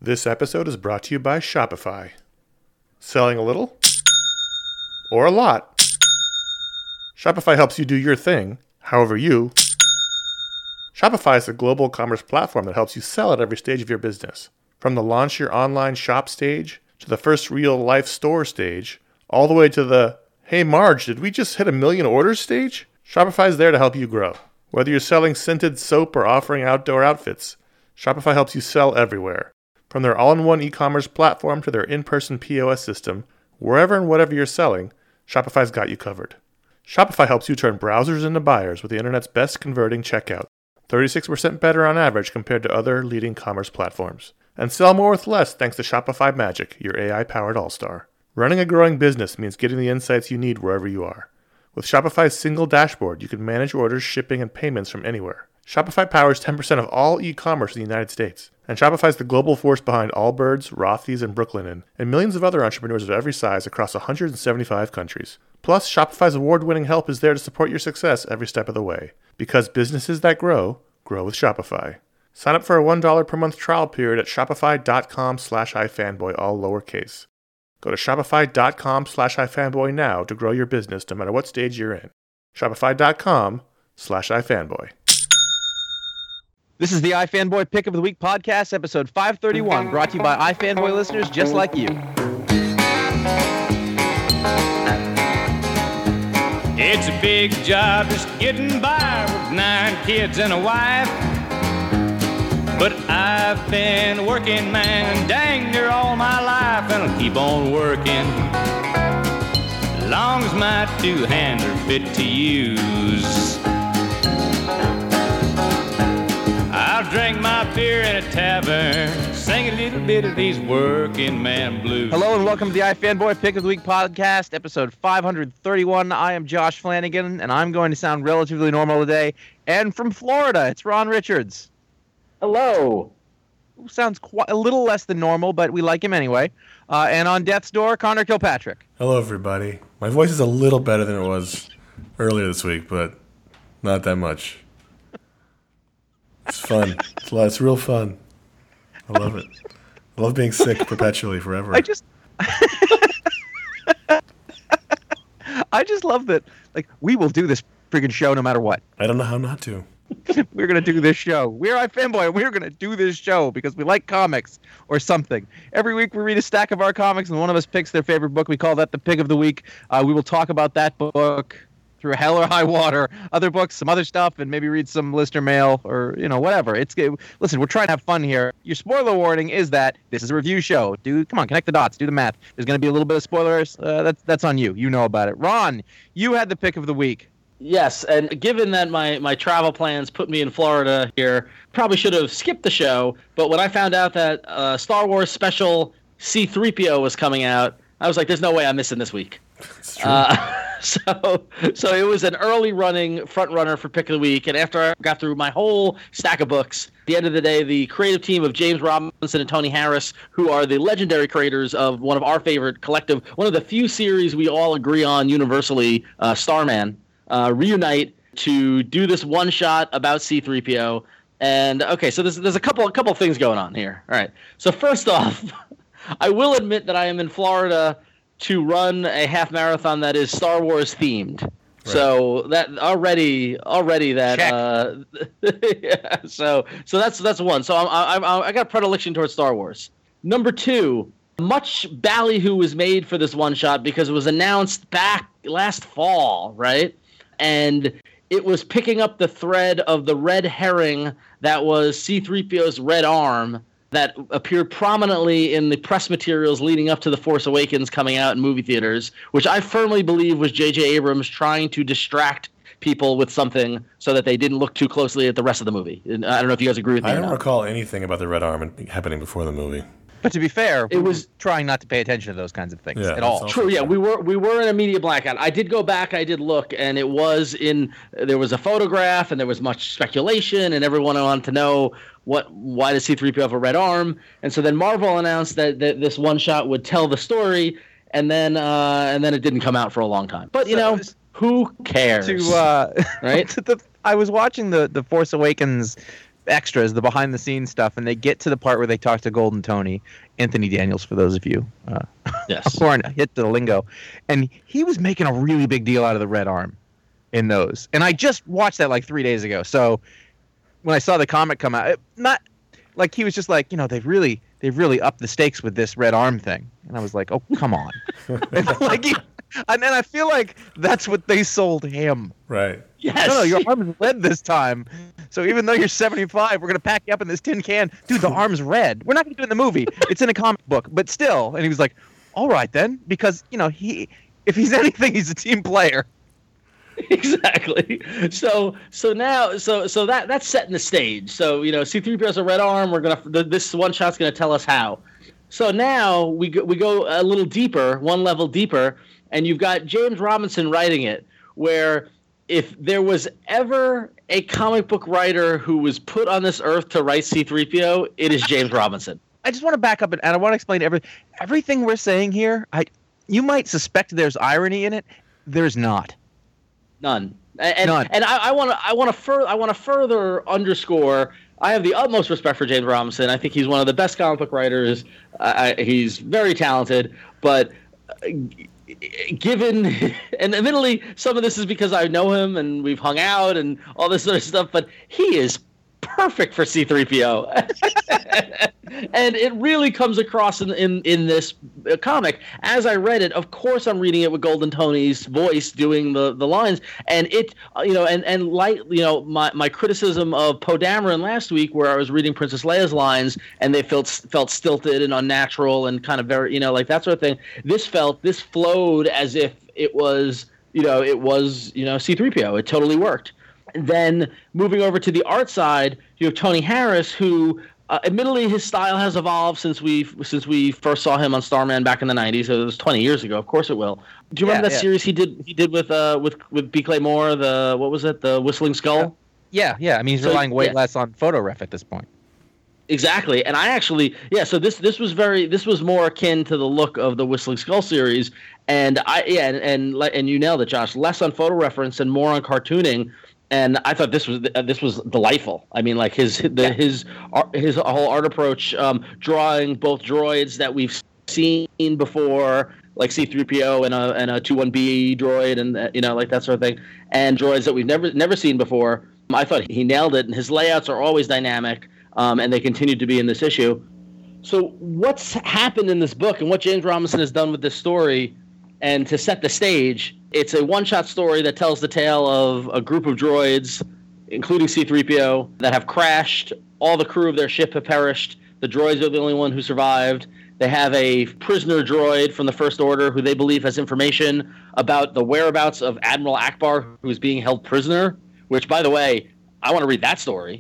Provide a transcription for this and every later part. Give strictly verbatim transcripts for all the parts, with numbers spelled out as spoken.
This episode is brought to you by Shopify. Selling a little? Or a lot? Shopify helps you do your thing, however you. Shopify is a global commerce platform that helps you sell at every stage of your business. From the launch your online shop stage, to the first real-life store stage, all the way to the, hey Marge, did we just hit a million orders stage? Shopify is there to help you grow. Whether you're selling scented soap or offering outdoor outfits, Shopify helps you sell everywhere. From their all-in-one e-commerce platform to their in-person P O S system, wherever and whatever you're selling, Shopify's got you covered. Shopify helps you turn browsers into buyers with the internet's best converting checkout, thirty-six percent better on average compared to other leading commerce platforms. And sell more with less thanks to Shopify Magic, your A I-powered all-star. Running a growing business means getting the insights you need wherever you are. With Shopify's single dashboard, you can manage orders, shipping, and payments from anywhere. Shopify powers ten percent of all e-commerce in the United States. And Shopify's the global force behind Allbirds, Rothy's, and Brooklinen, and millions of other entrepreneurs of every size across one hundred seventy-five countries. Plus, Shopify's award-winning help is there to support your success every step of the way. Because businesses that grow, grow with Shopify. Sign up for a one dollar per month trial period at shopify.com slash ifanboy, all lowercase. Go to shopify.com slash ifanboy now to grow your business no matter what stage you're in. Shopify.com slash ifanboy. This is the iFanboy Pick of the Week podcast, episode five thirty-one, brought to you by iFanboy listeners just like you. It's a big job just getting by with nine kids and a wife. But I've been working, man, dang near all my life, and I'll keep on working. Long as my two hands are fit to use. I'll drink my beer in a tavern, sing a little bit of these working man blues. Hello and welcome to the iFanboy Pick of the Week podcast, episode five thirty-one. I am Josh Flanagan, and I'm going to sound relatively normal today. And from Florida, it's Ron Richards. Hello. Who sounds quite a little less than normal, but we like him anyway. Uh, and on death's door, Connor Kilpatrick. Hello, everybody. My voice is a little better than it was earlier this week, but not that much. It's fun. It's, a lot, it's real fun. I love it. I love being sick perpetually forever. I just... I just love that, like, we will do this friggin' show no matter what. I don't know how not to. We're going to do this show. We're iFanboy, and we're going to do this show because we like comics or something. Every week we read a stack of our comics, and one of us picks their favorite book. We call that the Pick of the Week. Uh, we will talk about that book through hell or high water, other books, some other stuff, and maybe read some listener mail or, you know, whatever. It's it, Listen, we're trying to have fun here. Your spoiler warning is that this is a review show. Dude, come on, connect the dots, do the math. There's going to be a little bit of spoilers. Uh, that's, that's on you. You know about it. Ron, you had the Pick of the Week. Yes, and given that my, my travel plans put me in Florida here, probably should have skipped the show, but when I found out that uh, Star Wars special C three P O was coming out, I was like, there's no way I'm missing this week. It's true. Uh, so so it was an early running front runner for Pick of the Week, and after I got through my whole stack of books, at the end of the day, the creative team of James Robinson and Tony Harris, who are the legendary creators of one of our favorite collective, one of the few series we all agree on universally, uh, Starman, Uh, reunite to do this one shot about C three P O. And okay, so there's there's a couple a couple of things going on here. All right. So first off, I will admit that I am in Florida to run a half marathon that is Star Wars themed. Right. So that already already that uh, yeah, so so that's that's one. So I'm, I'm, I got a predilection towards Star Wars. Number two, much ballyhoo was made for this one shot because it was announced back last fall, right? And it was picking up the thread of the red herring that was C three P O's red arm that appeared prominently in the press materials leading up to The Force Awakens coming out in movie theaters, which I firmly believe was J J Abrams trying to distract people with something so that they didn't look too closely at the rest of the movie. And I don't know if you guys agree with me I or don't not. recall anything about the red arm happening before the movie. But to be fair, it was trying not to pay attention to those kinds of things yeah, at all. True, yeah, we were we were in a media blackout. I did go back, I did look, and it was in there was a photograph, and there was much speculation, and everyone wanted to know what why does C three P O have a red arm? And so then Marvel announced that, that this one shot would tell the story, and then uh, and then it didn't come out for a long time. But you know, who cares? To uh, right? to the, I was watching the the Force Awakens extras, the behind the scenes stuff, and they get to the part where they talk to Golden Tony, Anthony Daniels, for those of you uh, Yes. who aren't hit the lingo, and he was making a really big deal out of the red arm in those, and I just watched that like three days ago. So when I saw the comic come out, it, not like he was just like, you know, they've really they've really upped the stakes with this red arm thing, and I was like, oh, come on. And, like, he, and then I feel like that's what they sold him. Right. Yes. No, no, your arm is red this time. So even though you're seventy-five, we're going to pack you up in this tin can. Dude, the arm's red. We're not going to do it in the movie. It's in a comic book, but still. And he was like, all right then, because, you know, he if he's anything, he's a team player. Exactly. So so now so so that that's setting the stage. So, you know, C three P O has a red arm. We're going to this one shot's going to tell us how. So now we go, we go a little deeper, one level deeper, and you've got James Robinson writing it, where if there was ever a comic book writer who was put on this earth to write C three P O, it is James Robinson. I just want to back up and, and I want to explain every, everything we're saying here. I you might suspect there's irony in it. There's not. None. And None. and I want to I want to fur I want to further underscore. I have the utmost respect for James Robinson. I think he's one of the best comic book writers. I, he's very talented, but given and admittedly, some of this is because I know him and we've hung out and all this sort of stuff. But he is perfect for C three P O. And it really comes across in, in, in this comic. As I read it, of course I'm reading it with Golden Tony's voice doing the, the lines. And it, you know, and, and like, you know, my, my criticism of Poe Dameron last week where I was reading Princess Leia's lines and they felt felt stilted and unnatural and kind of very, you know, like that sort of thing. This felt, this flowed as if it was, you know, it was, you know, C three P O. It totally worked. And then moving over to the art side, you have Tony Harris, who uh, admittedly his style has evolved since we since we first saw him on Starman back in the nineties. So it was twenty years ago. Of course it will. Do you remember Yeah, that yeah. series he did he did with uh with with B. Clay Moore? The what was it? The Whistling Skull. Yeah, yeah. I mean, he's So, relying way yeah. less on photo ref at this point. Exactly, and I actually, yeah. So this this was very this was more akin to the look of the Whistling Skull series, and I yeah, and and, and you nailed it, Josh. Less on photo reference and more on cartooning, and I thought this was uh, this was delightful. I mean, like his the, Yeah. his art- his whole art approach, um, drawing both droids that we've seen before, like C three P O and a and a two one B droid, and uh, you know, like that sort of thing, and droids that we've never never seen before. I thought he nailed it, and his layouts are always dynamic. Um, and they continue to be in this issue. So what's happened in this book and what James Robinson has done with this story, and to set the stage, it's a one-shot story that tells the tale of a group of droids, including C three P O, that have crashed. All the crew of their ship have perished. The droids are the only one who survived. They have a prisoner droid from the First Order who they believe has information about the whereabouts of Admiral Akbar, who is being held prisoner, which, by the way, I want to read that story.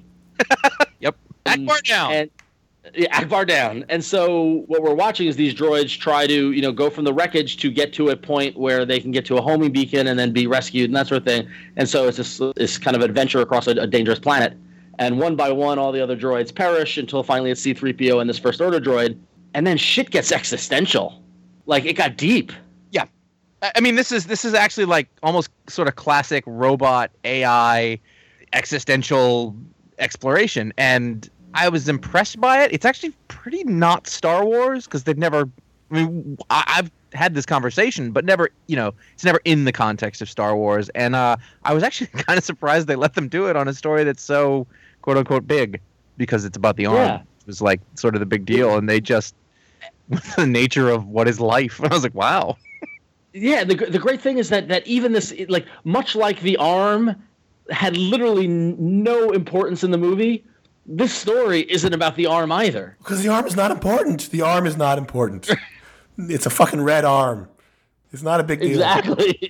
Yep. Akbar down. And, yeah, Akbar down. And so what we're watching is these droids try to, you know, go from the wreckage to get to a point where they can get to a homing beacon and then be rescued and that sort of thing. And so it's this, this kind of adventure across a, a dangerous planet. And one by one, all the other droids perish until finally it's C three P O and this First Order droid. And then shit gets existential. Like, it got deep. Yeah. I I mean, this is this is actually like almost sort of classic robot A I existential exploration, and I was impressed by it. It's actually pretty not Star Wars because they've never. I mean, I, I've had this conversation, but never, you know, it's never in the context of Star Wars. And uh, I was actually kind of surprised they let them do it on a story that's so quote unquote big because it's about the arm. Yeah. It was like sort of the big deal, and they just with the nature of what is life. And I was like, wow. Yeah, the the great thing is that that even this, like, much like the arm had literally n- no importance in the movie, this story isn't about the arm either. Because the arm is not important. The arm is not important. It's a fucking red arm. It's not a big deal. Exactly.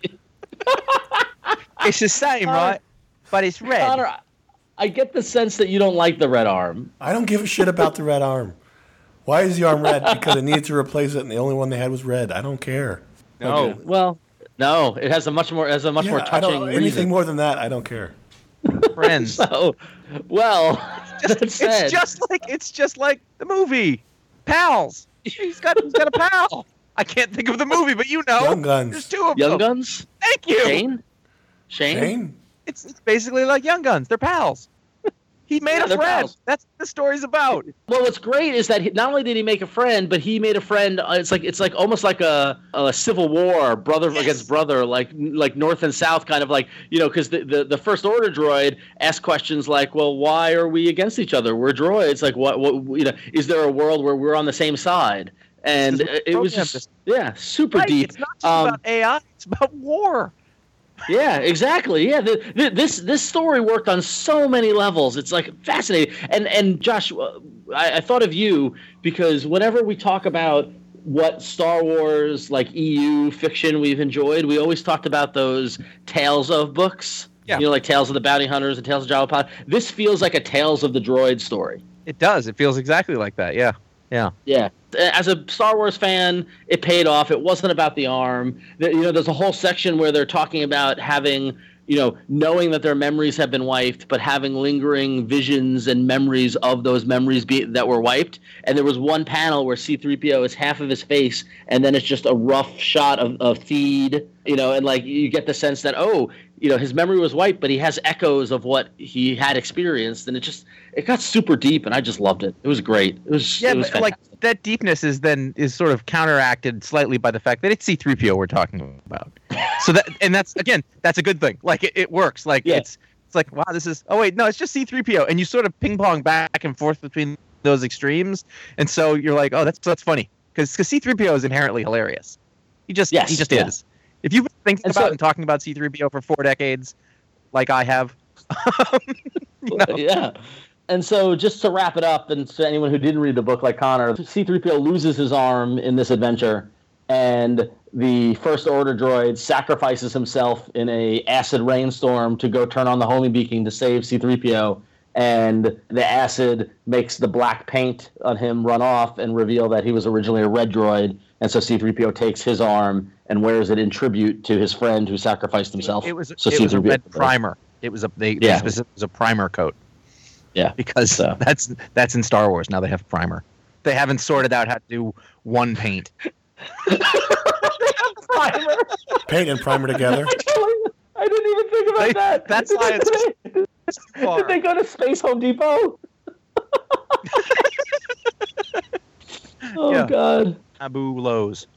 It's the same, right? But it's red. Connor, I get the sense that you don't like the red arm. I don't give a shit about the red arm. Why is the arm red? Because they needed to replace it, and the only one they had was red. I don't care. No. Okay. Well, no, it has a much more, has a much Yeah, more I don't, touching anything reason. more than that, I don't care. Friends. So, well, Just, that said, it's just like it's just like the movie, Pals. He's got he's got a pal. I can't think of the movie, but you know, Young Guns. there's two of Young them. Guns. Thank you. Shane. Shane. Shane? It's it's basically like Young Guns. They're pals. He made Yeah, a they're friend. pals. That's what the story's about. Well, what's great is that he, not only did he make a friend, but he made a friend. Uh, it's like it's like almost like a, a civil war, brother Yes. against brother, like like North and South, kind of like you know, because the, the the First Order droid asked questions like, well, why are we against each other? We're droids. Like, what what you know? Is there a world where we're on the same side? And This is it was programmed just yeah, super Right, deep. It's not just Um, about A I. It's about war. Yeah, exactly. Yeah, the, the, this this story worked on so many levels. It's like fascinating. And and Josh, uh, I, I thought of you because whenever we talk about what Star Wars like E U fiction we've enjoyed, we always talked about those Tales of books. Yeah. You know, like Tales of the Bounty Hunters and Tales of Jabba Pod. This feels like a Tales of the Droid story. It does. It feels exactly like that. Yeah. Yeah. Yeah. As a Star Wars fan, it paid off. It wasn't about the arm. The- You know, there's a whole section where they're talking about having, you know, knowing that their memories have been wiped, but having lingering visions and memories of those memories be, that were wiped. And there was one panel where C three P O is half of his face, and then it's just a rough shot of, of Theed, you know, and like you get the sense that, oh, you know, his memory was wiped, but he has echoes of what he had experienced. And it just, it got super deep, and I just loved it. It was great. It was, Yeah, it was but like fantastic. that deepness is then is sort of counteracted slightly by the fact that it's C three P O we're talking about. So that and that's again that's a good thing. Like it, it works. Like Yeah. it's it's like wow this is oh wait no it's just C three P O and you sort of ping pong back and forth between those extremes and so you're like oh that's that's funny because because C three P O is inherently hilarious. He just Yes, he just yeah. is. If you've been thinking And about so- and talking about C three P O for four decades, like I have, you know, Yeah. And so just to wrap it up, and to anyone who didn't read the book like Connor, C three P O loses his arm in this adventure, and the First Order droid sacrifices himself in a acid rainstorm to go turn on the homing beacon to save C three P O, and the acid makes the black paint on him run off and reveal that he was originally a red droid, and so C three P O takes his arm and wears it in tribute to his friend who sasacrificed himself. it was so it was a C three P O red primer. It was a they, they Yeah. specific- it was a primer coat. Yeah. Because So. that's that's in Star Wars. Now they have primer. They haven't sorted out how to do one paint. Primer. Paint and primer together. I didn't even think about They- that. that's Did why they- it's did they- far. Did they go to Space Home Depot? oh Yeah. God, Abu Lows.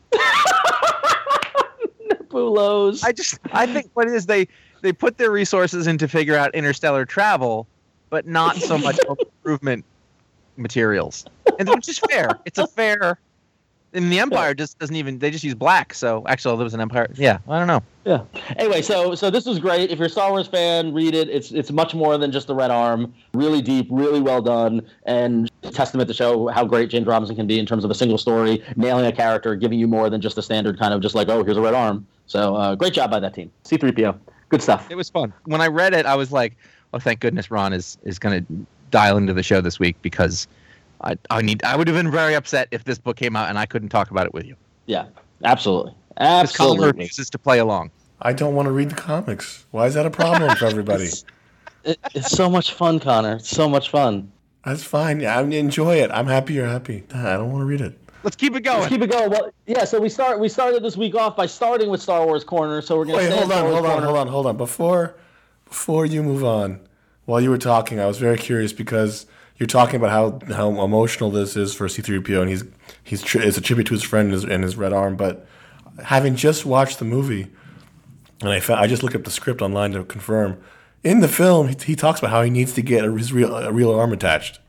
Bulos. I just I think what it is they they put their resources in to figure out interstellar travel, but not so much home improvement materials. And which is fair. It's a fair. And the Empire just doesn't even. They just use black. So actually, there was an Empire. Yeah, I don't know. Yeah. Anyway, so so this was great. If you're a Star Wars fan, read it. It's it's much more than just the red arm. Really deep, really well done, and a testament to show how great James Robinson can be in terms of a single story, nailing a character, giving you more than just a standard kind of just like, oh, here's a red arm. So uh, great job by that team. C three P O, good stuff. It was fun. When I read it, I was like, "Oh, thank goodness Ron is is going to dial into the show this week because I I need I would have been very upset if this book came out and I couldn't talk about it with you." Yeah, absolutely, Because Colin absolutely. refuses to play along. I don't want to read the comics. Why is that a problem for everybody? It's, it, it's so much fun, Connor. It's so much fun. That's fine. I enjoy it. I'm happy you're happy. I don't want to read it. Let's keep it Let's going. keep it going. Well, yeah. So we start. We started this week off by starting with Star Wars Corner. So we're gonna Wait, stay hold in on, Star Wars hold on, Corner. hold on, hold on. Before, before you move on, while you were talking, I was very curious because you're talking about how, how emotional this is for C three P O, and he's he's tri- it's a tribute to his friend and his, and his red arm. But having just watched the movie, and I found, I just looked up the script online to confirm. In the film, he, he talks about how he needs to get a, his real a real arm attached.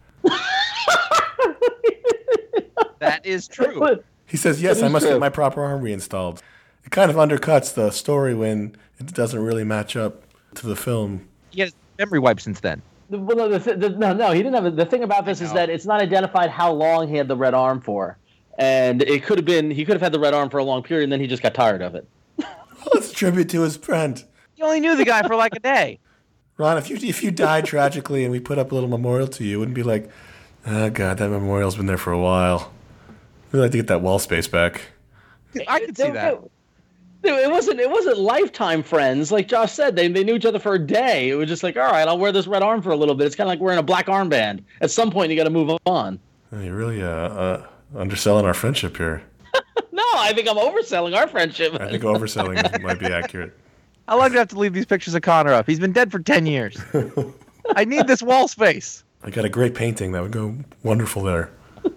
That is true. He says, "Yes, It I is must true. get my proper arm reinstalled." It kind of undercuts the story when it doesn't really match up to the film. He has memory wipe since then. Well, no, the, th- the, no, no, he didn't have. A, the thing about this is that it's not identified how long he had the red arm for, and it could have been he could have had the red arm for a long period, and then he just got tired of it. Well, it's a tribute to his friend. You only knew the guy for like a day. Ron, if you if you died tragically and we put up a little memorial to you, it wouldn't be like, oh god, that memorial's been there for a while. We'd like to get that wall space back. I could see It- that. It, it wasn't. It wasn't lifetime friends, like Josh said. They they knew each other for a day. It was just like, all right, I'll wear this red arm for a little bit. It's kind of like wearing a black armband. At some point, you got to move on. Oh, you're really uh, uh, underselling our friendship here. No, I think I'm overselling our friendship. I think overselling might be accurate. How long do I have to leave these pictures of Connor up? He's been dead for ten years. I need this wall space. I got a great painting that would go wonderful there.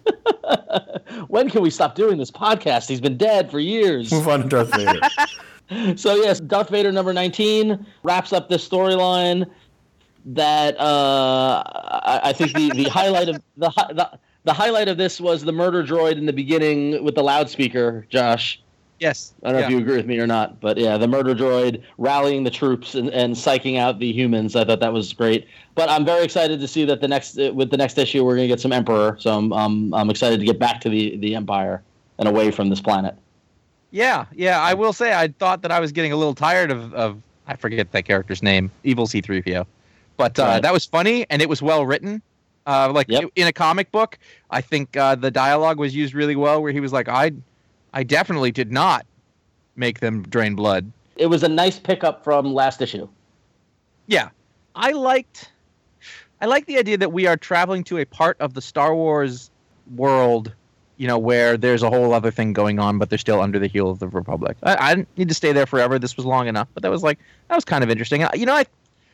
When can we stop doing this podcast? He's been dead for years. Move on to Darth Vader. So yes, Darth Vader number nineteen wraps up this storyline. That uh, I, I think the, the highlight of the, the the highlight of this was the murder droid in the beginning with the loudspeaker. Josh, Yes. I don't know yeah. if you agree with me or not, but yeah, the murder droid rallying the troops and, and psyching out the humans. I thought that was great. But I'm very excited to see that the next with the next issue we're going to get some Emperor. So I'm um, I'm excited to get back to the, the Empire and away from this planet. Yeah, yeah. I will say I thought that I was getting a little tired of, of I forget that character's name, Evil C three P O. But uh, Right. that was funny and it was well written. Uh, like Yep. in a comic book, I think uh, the dialogue was used really well. Where he was like, "I, I definitely did not make them drain blood." It was a nice pickup from last issue. Yeah, I liked, I like the idea that we are traveling to a part of the Star Wars world, you know, where there's a whole other thing going on, but they're still under the heel of the Republic. I, I didn't need to stay there forever. This was long enough, but that was like that was kind of interesting. You know, I,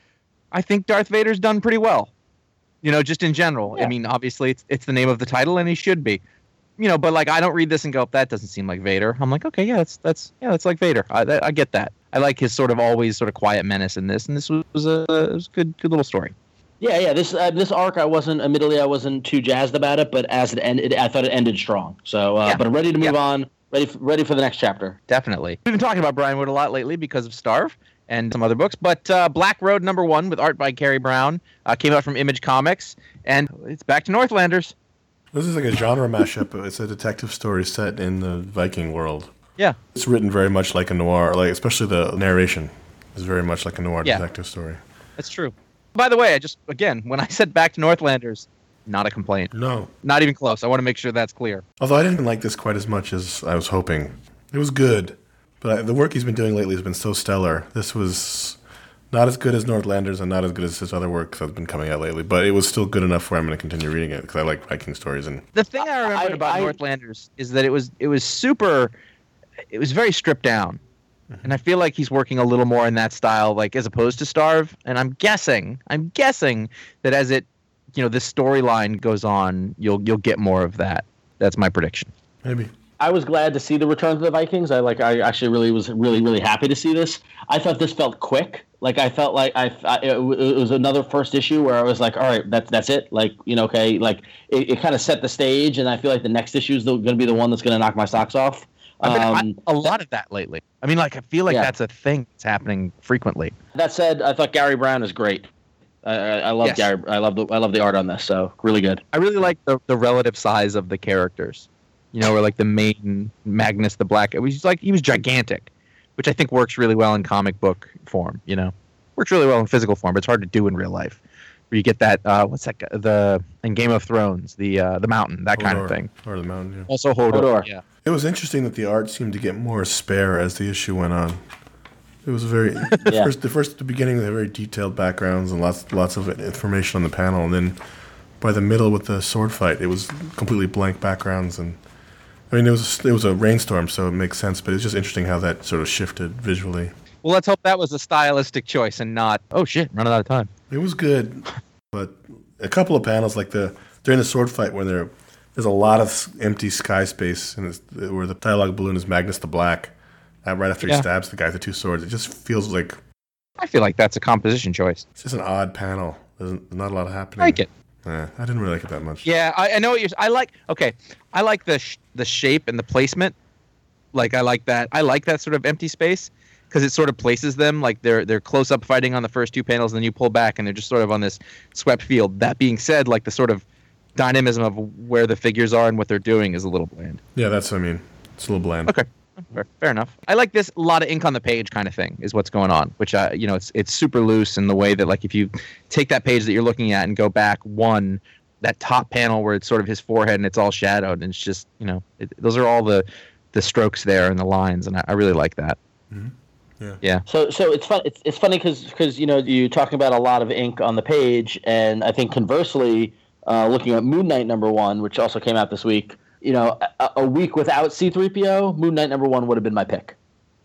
I think Darth Vader's done pretty well. You know, just in general. Yeah. I mean, obviously, it's it's the name of the title, and he should be. You know, but like I don't read this and go, that doesn't seem like Vader. I'm like, okay, yeah, that's that's yeah, that's like Vader. I that, I get that. I like his sort of always sort of quiet menace in this, and this was, was a it was a good good little story. Yeah, yeah. This uh, this arc, I wasn't admittedly I wasn't too jazzed about it, but as it ended, I thought it ended strong. So, uh, Yeah. but I'm ready to move Yeah. on. Ready, for, ready for the next chapter. Definitely. We've been talking about Brian Wood a lot lately because of Starve and some other books, but uh, Black Road number one with art by Carrie Brown uh, came out from Image Comics, and it's back to Northlanders. This is like a genre mashup. It's a detective story set in the Viking world. Yeah. It's written very much like a noir, like especially the narration is very much like a noir Yeah. detective story. That's true. By the way, I just, again, when I said back to Northlanders, not a complaint. No. Not even close. I want to make sure that's clear. Although I didn't like this quite as much as I was hoping. It was good, but I, the work he's been doing lately has been so stellar. This was not as good as Northlanders and not as good as his other work that's been coming out lately, but it was still good enough where I'm going to continue reading it because I like Viking stories. And The thing I remembered I- about I- Northlanders is that it was it was super, it was very stripped down. And I feel like he's working a little more in that style, like as opposed to Starve. And I'm guessing, I'm guessing that as it, you know, this storyline goes on, you'll you'll get more of that. That's my prediction. maybe. I was glad to see the return of the Vikings. I like. I actually really was really really happy to see this. I thought this felt quick. Like I felt like I, I it, it was another first issue where I was like, all right, that's that's it. Like you know, okay, like it, it kind of set the stage, and I feel like the next issue is going to be the one that's going to knock my socks off. I've been Um, I, a lot of that lately. I mean, like I feel like Yeah. that's a thing that's happening frequently. that said, I thought Gary Brown is great. I, I, I love Yes. Gary. I love the I love the art on this. So really good. I really like the the relative size of the characters. You know, where like the main Magnus the Black, it was like he was gigantic, which I think works really well in comic book form. You know, works really well in physical form, but it's hard to do in real life. Where you get that, uh, what's that? guy- The in Game of Thrones, the uh, the mountain, that kind of Hodor. thing. Or the mountain, yeah. Also Hodor. Hodor. Yeah. It was interesting that the art seemed to get more spare as the issue went on. It was very the Yeah. first the first the beginning they had very detailed backgrounds and lots lots of information on the panel, and then by the middle with the sword fight, it was completely blank backgrounds. And I mean, it was it was a rainstorm, so it makes sense. But it's just interesting how that sort of shifted visually. Well, let's hope that was a stylistic choice and not. Oh shit, running out of time. It was good, but a couple of panels like the during the sword fight when there there's a lot of s- empty sky space and it's, where the dialogue balloon is Magnus the Black. Uh, right after he Yeah. stabs the guy with the two swords, it just feels like I feel like that's a composition choice. it's just an odd panel. There's not a lot happening. I like it. Yeah, I didn't really like it that much. Yeah, I, I know what you're. I like. Okay, I like the sh- the shape and the placement. Like I like that. I like that sort of empty space because it sort of places them like they're they're close up fighting on the first two panels, and then you pull back and they're just sort of on this swept field. That being said, like the sort of dynamism of where the figures are and what they're doing is a little bland. Yeah, that's what I mean. It's a little bland. Okay. Fair, fair enough. I like this a lot of ink on the page kind of thing is what's going on, which uh, you know, it's it's super loose in the way that like if you take that page that you're looking at and go back one, that top panel where it's sort of his forehead and it's all shadowed and it's just, you know, it, those are all the the strokes there and the lines, and I, I really like that. Mm-hmm. Yeah. Yeah. So, so it's fun. It's, it's funny because you know you're talking about a lot of ink on the page, and I think conversely, uh, looking at Moon Knight number one, which also came out this week, you know, a, a week without C three P O, Moon Knight number one would have been my pick.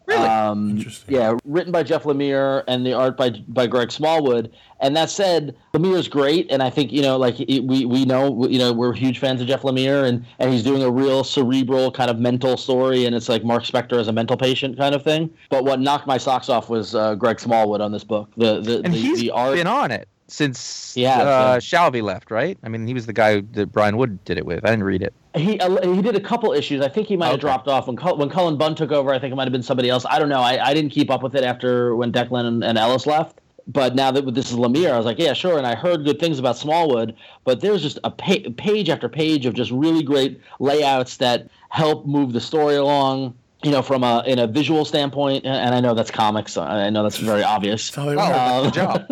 Really? Um, Interesting. Yeah, written by Jeff Lemire and the art by by Greg Smallwood. And that said, Lemire's great, and I think you know, like it, we we know, you know, we're huge fans of Jeff Lemire, and and he's doing a real cerebral kind of mental story, and it's like Mark Spector as a mental patient kind of thing. But what knocked my socks off was uh, Greg Smallwood on this book. The the And the, he's the art. been on it since Yeah, uh, so- Shalvey left, right? I mean, he was the guy that Brian Wood did it with. I didn't read it. He uh, he did a couple issues. I think he might have Okay. dropped off when Cul- when Cullen Bunn took over. I think it might have been somebody else. I don't know. I, I didn't keep up with it after when Declan and, and Ellis left. But now that this is Lemire, I was like, yeah, sure. And I heard good things about Smallwood, but there's just a pa- page after page of just really great layouts that help move the story along. You know, from a in a visual standpoint, and, and I know that's comics. I know that's very obvious. That's how they Oh, work. that's the job.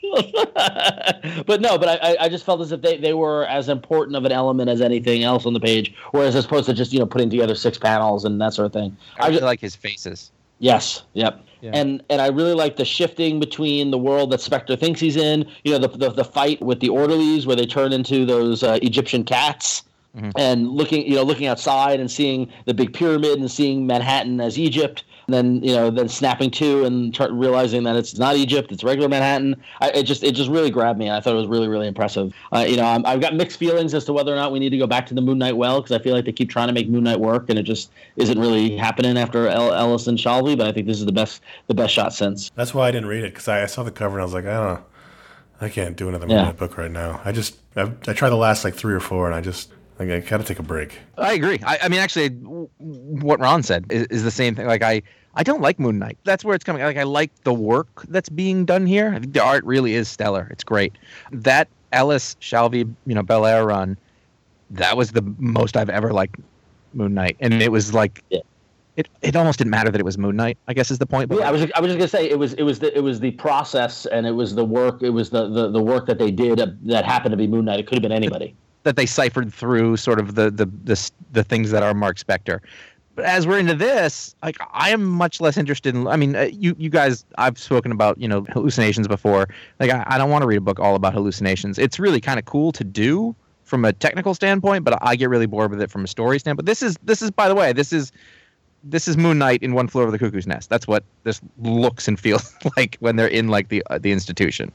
But no, but I, I just felt as if they, they were as important of an element as anything else on the page, whereas as opposed to just, you know, putting together six panels and that sort of thing. I I really just, like his faces. yes, yep. Yeah. And and I really like the shifting between the world that Spectre thinks he's in, you know, the the, the fight with the orderlies where they turn into those uh, Egyptian cats. Mhm. And looking, you know, looking outside and seeing the big pyramid and seeing Manhattan as Egypt, and then you know, then snapping to and t- realizing that it's not Egypt, it's regular Manhattan. I, it just, it just really grabbed me. I thought it was really, really impressive. Uh, you know, I'm, I've got mixed feelings as to whether or not we need to go back to the Moon Knight well, because I feel like they keep trying to make Moon Knight work, and it just isn't really happening after El- Ellis and Shalvey. But I think this is the best, the best shot since. That's why I didn't read it, because I, I saw the cover and I was like, I don't know. I can't do another Yeah. Moon Knight book right now. I just, I, I tried the last like three or four, and I just, like, I gotta take a break. I agree. I, I mean, actually, w- what Ron said is, is the same thing. Like, I, I don't like Moon Knight. That's where it's coming. Like, I like the work that's being done here. I think the art really is stellar. It's great. That Ellis Shalvey, you know, Belair run, that was the most I've ever liked Moon Knight, and it was like, Yeah. it, it almost didn't matter that it was Moon Knight, I guess is the point. But Yeah, I was I was just gonna say it was it was the it was the process and it was the work it was the, the, the work that they did that happened to be Moon Knight. It could have been anybody. that they ciphered through sort of the the the, the things that are Mark Spector. But as we're into this, like I am much less interested in. I mean, uh, you you guys, I've spoken about you know hallucinations before. Like I, I don't want to read a book all about hallucinations. It's really kind of cool to do from a technical standpoint, but I get really bored with it from a story standpoint. This is this is by the way, this is this is Moon Knight in One Flew Over the Cuckoo's Nest. That's what this looks and feels like when they're in like the uh, the institution.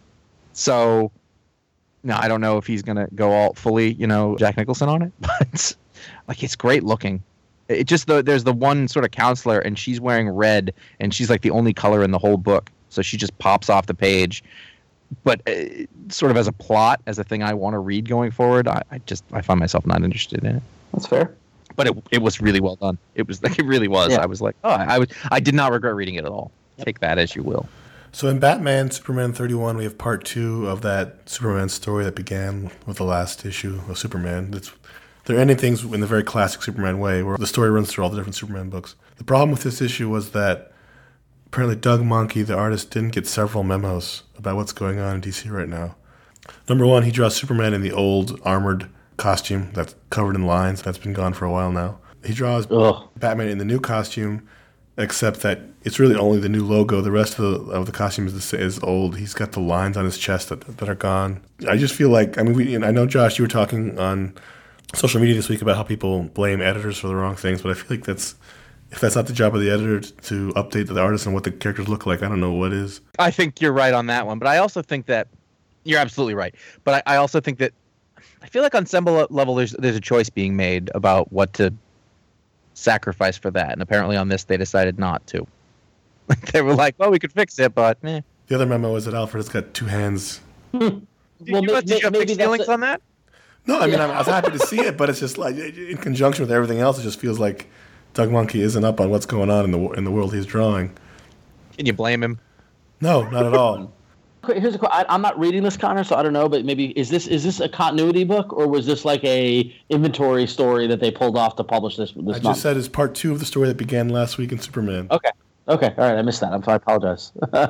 So. No, I don't know if he's gonna go all fully, you know, Jack Nicholson on it, but like it's great looking. It just the, there's the one sort of counselor, and she's wearing red, and she's like the only color in the whole book, so she just pops off the page. But uh, sort of as a plot, as a thing I want to read going forward, I, I just I find myself not interested in it. That's fair. But it it was really well done. It was like it really was. Yeah. I was like, oh, I, I was I did not regret reading it at all. Take that as you will. So in Batman Superman thirty-one, we have part two of that Superman story that began with the last issue of Superman. It's, they're ending things in the very classic Superman way, where the story runs through all the different Superman books. The problem with this issue was that apparently Doug Mahnke, the artist, didn't get several memos about what's going on in D C right now. Number one, he draws Superman in the old armored costume that's covered in lines. That's been gone for a while now. He draws Ugh. Batman in the new costume, except that it's really only the new logo. The rest of the, of the costume is the, sa- is old. He's got the lines on his chest that, that are gone. I just feel like, I mean, we, I know, Josh, you were talking on social media this week about how people blame editors for the wrong things, but I feel like that's, if that's not the job of the editor to update the artist and what the characters look like, I don't know what is. I think you're right on that one, but I also think that you're absolutely right. But I, I also think that I feel like on some le- level there's there's a choice being made about what to sacrifice for that, and apparently on this they decided not to. They were like, "Well, we could fix it, but eh." The other memo is that Alfred has got two hands. Did Well, you, may- did you have maybe mixed that's feelings a- on that? No, I mean, I'm, I was happy to see it, but it's just like, in conjunction with everything else, it just feels like Doug Mahnke isn't up on what's going on in the in the world he's drawing. Can you blame him? No, not at all. Qu- Here's a question. I'm not reading this, Connor, so I don't know. But maybe is this is this a continuity book, or was this like a inventory story that they pulled off to publish this? this I month? just said it's part two of the story that began last week in Superman. Okay. Okay. All right. I missed that. I'm sorry. I apologize.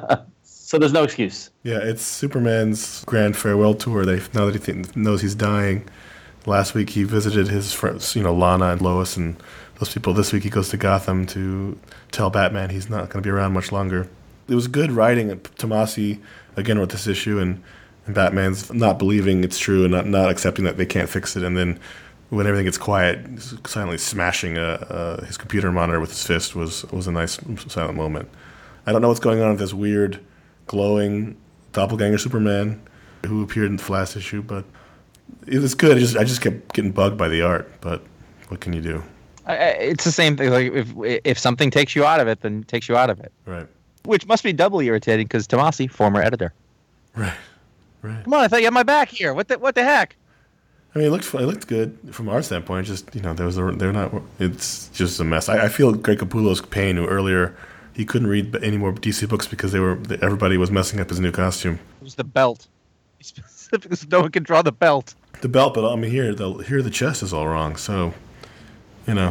So there's no excuse. Yeah, it's Superman's grand farewell tour. They now that he th- knows he's dying. Last week he visited his friends, you know, Lana and Lois and those people. This week he goes to Gotham to tell Batman he's not going to be around much longer. It was good writing. Tomasi again wrote this issue, and, and Batman's not believing it's true and not, not accepting that they can't fix it. And then when everything gets quiet, silently smashing a, uh, his computer monitor with his fist was was a nice silent moment. I don't know what's going on with this weird, glowing doppelganger Superman who appeared in the last issue, but it was good. I just I just kept getting bugged by the art, but what can you do? I, it's the same thing. Like if if something takes you out of it, then it takes you out of it. Right. Which must be doubly irritating because Tomasi, former editor. Right. Right. Come on, I thought you had my back here. What the what the heck? I mean, it looked it looked good from our standpoint. Just you know, there was a, they're not. It's just a mess. I, I feel Greg Capullo's pain. Who earlier he couldn't read any more D C books because they were everybody was messing up his new costume. It was the belt. Specifically, so no one can draw the belt. The belt, but I mean here the here the chest is all wrong. So, you know,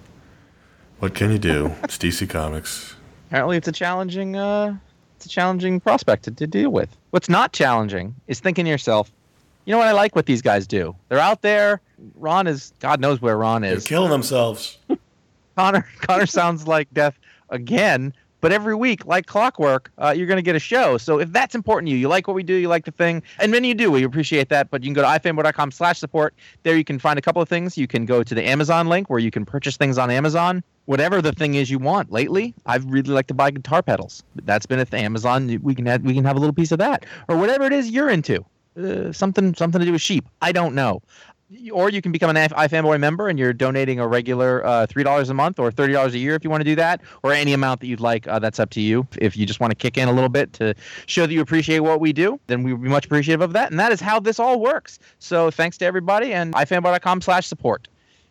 what can you do? It's D C Comics. Apparently, it's a challenging uh, it's a challenging prospect to, to deal with. What's not challenging is thinking to yourself, you know what, I like what these guys do. They're out there. Ron is, God knows where Ron is. They're killing themselves. Connor Connor sounds like death again, but every week, like clockwork, uh, you're going to get a show. So if that's important to you, you like what we do, you like the thing, and many of you do, we appreciate that, but you can go to ifanboy.com slash support. There you can find a couple of things. You can go to the Amazon link where you can purchase things on Amazon. Whatever the thing is you want. Lately, I've really liked to buy guitar pedals. That's been at the Amazon. We can have, we can have a little piece of that. Or whatever it is you're into. Uh, something something to do with sheep. I don't know. Or you can become an iFanboy member and you're donating a regular uh, three dollars a month or thirty dollars a year if you want to do that, or any amount that you'd like. Uh, that's up to you. If you just want to kick in a little bit to show that you appreciate what we do, then we would be much appreciative of that. And that is how this all works. So thanks to everybody, and ifanboy.com slash support.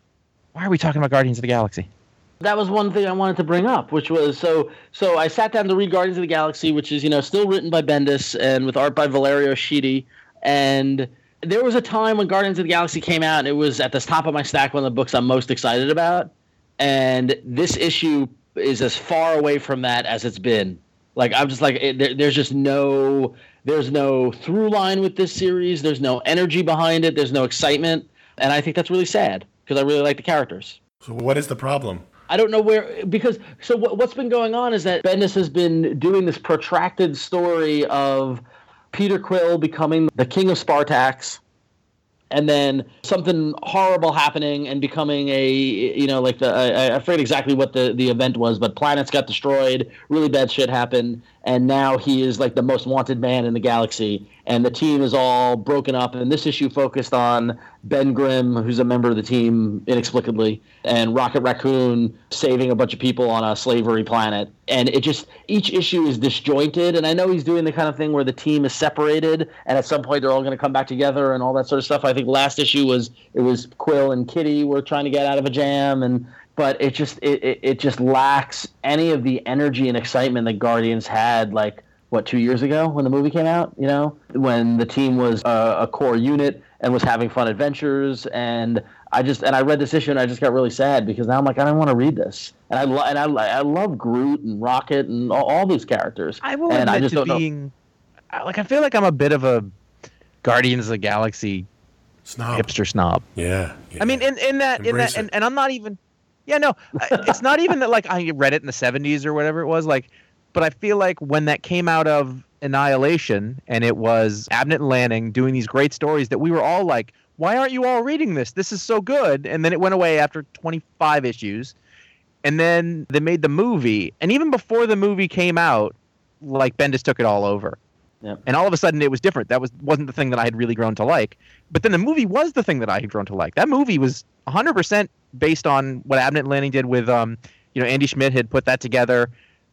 Why are we talking about Guardians of the Galaxy? That was one thing I wanted to bring up, which was so. So I sat down to read Guardians of the Galaxy, which is you know still written by Bendis and with art by Valerio Schiti. And there was a time when Guardians of the Galaxy came out, and it was at the top of my stack, one of the books I'm most excited about. And this issue is as far away from that as it's been. Like I'm just like it, there, there's just no there's no through line with this series. There's no energy behind it. There's no excitement, and I think that's really sad because I really like the characters. So what is the problem? I don't know where, because, so what, what's been going on is that Bendis has been doing this protracted story of Peter Quill becoming the king of Spartax, and then something horrible happening and becoming a, you know, like the, I, I forget exactly what the, the event was, but planets got destroyed, really bad shit happened, and now he is like the most wanted man in the galaxy, and the team is all broken up, and this issue focused on Ben Grimm, who's a member of the team inexplicably, and Rocket Raccoon saving a bunch of people on a slavery planet. And it just, each issue is disjointed, and I know he's doing the kind of thing where the team is separated, and at some point they're all going to come back together and all that sort of stuff. I think last issue was, it was Quill and Kitty were trying to get out of a jam, and but it just, it, it, it just lacks any of the energy and excitement that Guardians had, like, what, two years ago when the movie came out, you know, when the team was a, a core unit and was having fun adventures. And I just, and I read this issue and I just got really sad because now I'm like, I don't want to read this. And I, lo- and I, I love Groot and Rocket and all, all these characters. I will and admit I just to don't being, know. like, I feel like I'm a bit of a Guardians of the Galaxy Snob. hipster snob. Yeah, yeah. I mean, in, in that, in Embrace that, and, it. and I'm not even, yeah, no, I- it's not even that, like, I read it in the seventies or whatever it was, like, but I feel like when that came out of Annihilation and it was Abnett and Lanning doing these great stories that we were all like, why aren't you all reading this? This is so good. And then it went away after twenty-five issues. And then they made the movie. And even before the movie came out, like, Bendis took it all over. Yep. And all of a sudden it was different. That was, wasn't the thing that I had really grown to like. But then the movie was the thing that I had grown to like. That movie was one hundred percent based on what Abnett and Lanning did with, um, you know, Andy Schmidt had put that together.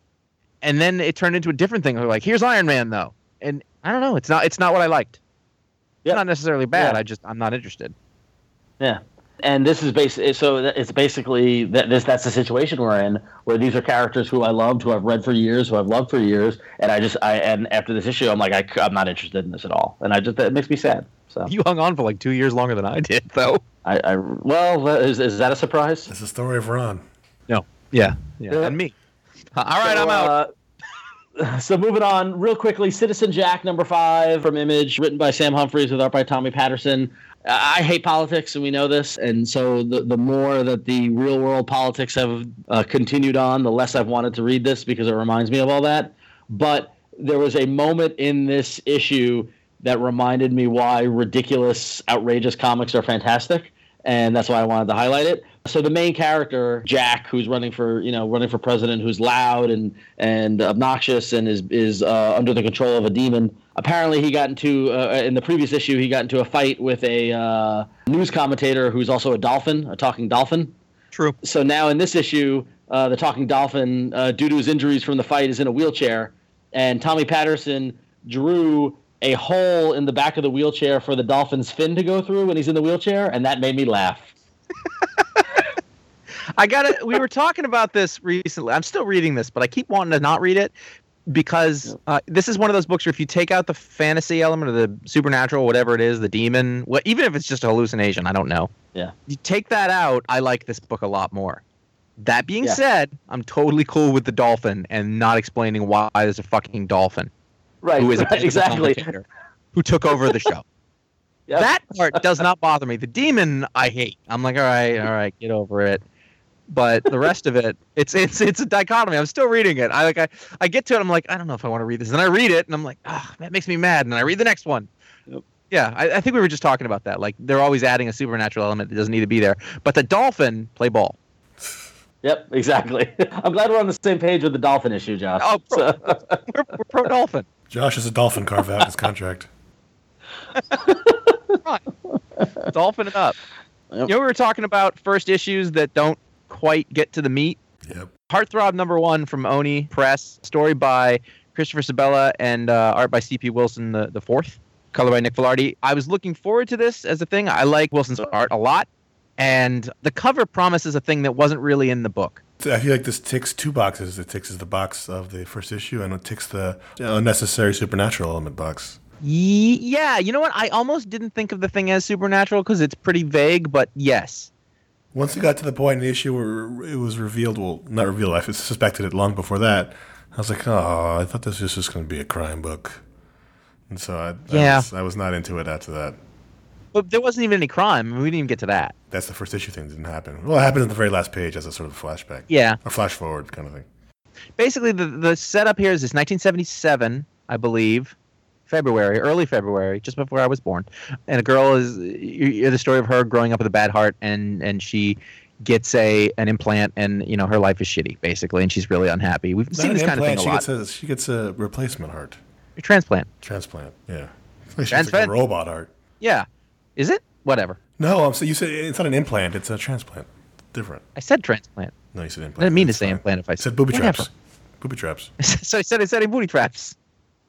And then it turned into a different thing. They're like, here's Iron Man, though. And I don't know. It's not It's not what I liked. It's Yep. not necessarily bad. Yeah. I just, I'm not interested. Yeah. And this is basically, so it's basically, that this that's the situation we're in, where these are characters who I loved, who I've read for years, who I've loved for years. And I just, I, and after this issue, I'm like, I, I'm not interested in this at all. And I just, it makes me sad. So You hung on for like two years longer than I did, though. I, I well, is, is that a surprise? It's the story of Ron. No. Yeah. Yeah. Yeah. And me. All right, So, I'm out. Uh, so moving on real quickly, Citizen Jack number five from Image, written by Sam Humphries with art by Tommy Patterson. I hate politics, and we know this, and so the the more that the real world politics have uh, continued on, the less I've wanted to read this because it reminds me of all that. But there was a moment in this issue that reminded me why ridiculous, outrageous comics are fantastic. and that's why I wanted to highlight it. So the main character, Jack, who's running for you know running for president, who's loud and and obnoxious and is is uh, under the control of a demon. Apparently, he got into uh, in the previous issue he got into a fight with a uh, news commentator who's also a dolphin, a talking dolphin. True. So now in this issue, uh, the talking dolphin, uh, due to his injuries from the fight, is in a wheelchair, and Tommy Patterson drew a hole in the back of the wheelchair for the dolphin's fin to go through when he's in the wheelchair, and that made me laugh. I got it. We were talking about this recently. I'm still reading this, but I keep wanting to not read it because uh, this is one of those books where if you take out the fantasy element or the supernatural, whatever it is, the demon, what, even if it's just a hallucination, I don't know. Yeah. You take that out, I like this book a lot more. That being Yeah. said, I'm totally cool with the dolphin and not explaining why there's a fucking dolphin. Right. Who is a right, exactly. commentator who took over the show. Yep. That part does not bother me. The demon, I hate. I'm like, all right, all right, get over it. But the rest of it, it's it's it's a dichotomy. I'm still reading it. I like I, I get to it. I'm like, I don't know if I want to read this. And I read it, and I'm like, ah, oh, that makes me mad. And then I read the next one. Yep. Yeah, I, I think we were just talking about that. Like they're always adding a supernatural element that doesn't need to be there. But the dolphin, play ball. Yep, exactly. I'm glad we're on the same page with the dolphin issue, Josh. Oh, pro, So- we're, we're pro dolphin. Josh is a dolphin carve out in his contract. Dolphin it up. Yep. You know, we were talking about first issues that don't quite get to the meat. Yep. Heartthrob number one from Oni Press, story by Christopher Sabella and uh, art by C P Wilson the, the fourth, color by Nick Filardi. I was looking forward to this as a thing. I like Wilson's art a lot, and the cover promises a thing that wasn't really in the book. I feel like this ticks two boxes. It ticks the box of the first issue, and it ticks the unnecessary supernatural element box. Ye- yeah, you know what? I almost didn't think of the thing as supernatural because it's pretty vague, but yes. Once it got to the point in the issue where it was revealed, well, not revealed, I suspected it long before that, I was like, oh, I thought this was just going to be a crime book. And so I, Yeah. I, was, I was not into it after that. But there wasn't even any crime. I mean, we didn't even get to that. That's the first issue thing that didn't happen. Well, it happened at the very last page as a sort of flashback. Yeah. A flash forward kind of thing. Basically, the, the setup here is this nineteen seventy-seven, I believe, February, early February, just before I was born. And a girl is, you hear the story of her growing up with a bad heart, and, and she gets a an implant, and, you know, her life is shitty, basically, and she's really unhappy. We've Not seen an this kind of thing implant, a she lot. Gets a, she gets a replacement heart. A transplant. Transplant, yeah. She's like Transplant? a robot heart. Yeah. Is it? Whatever. No, I'm so you said it's not an implant, it's a transplant. Different. I said transplant. No, you said implant. I didn't mean to It's say fine. implant if I I said booby Whatever. traps. Booby traps. So I said I said in booty traps.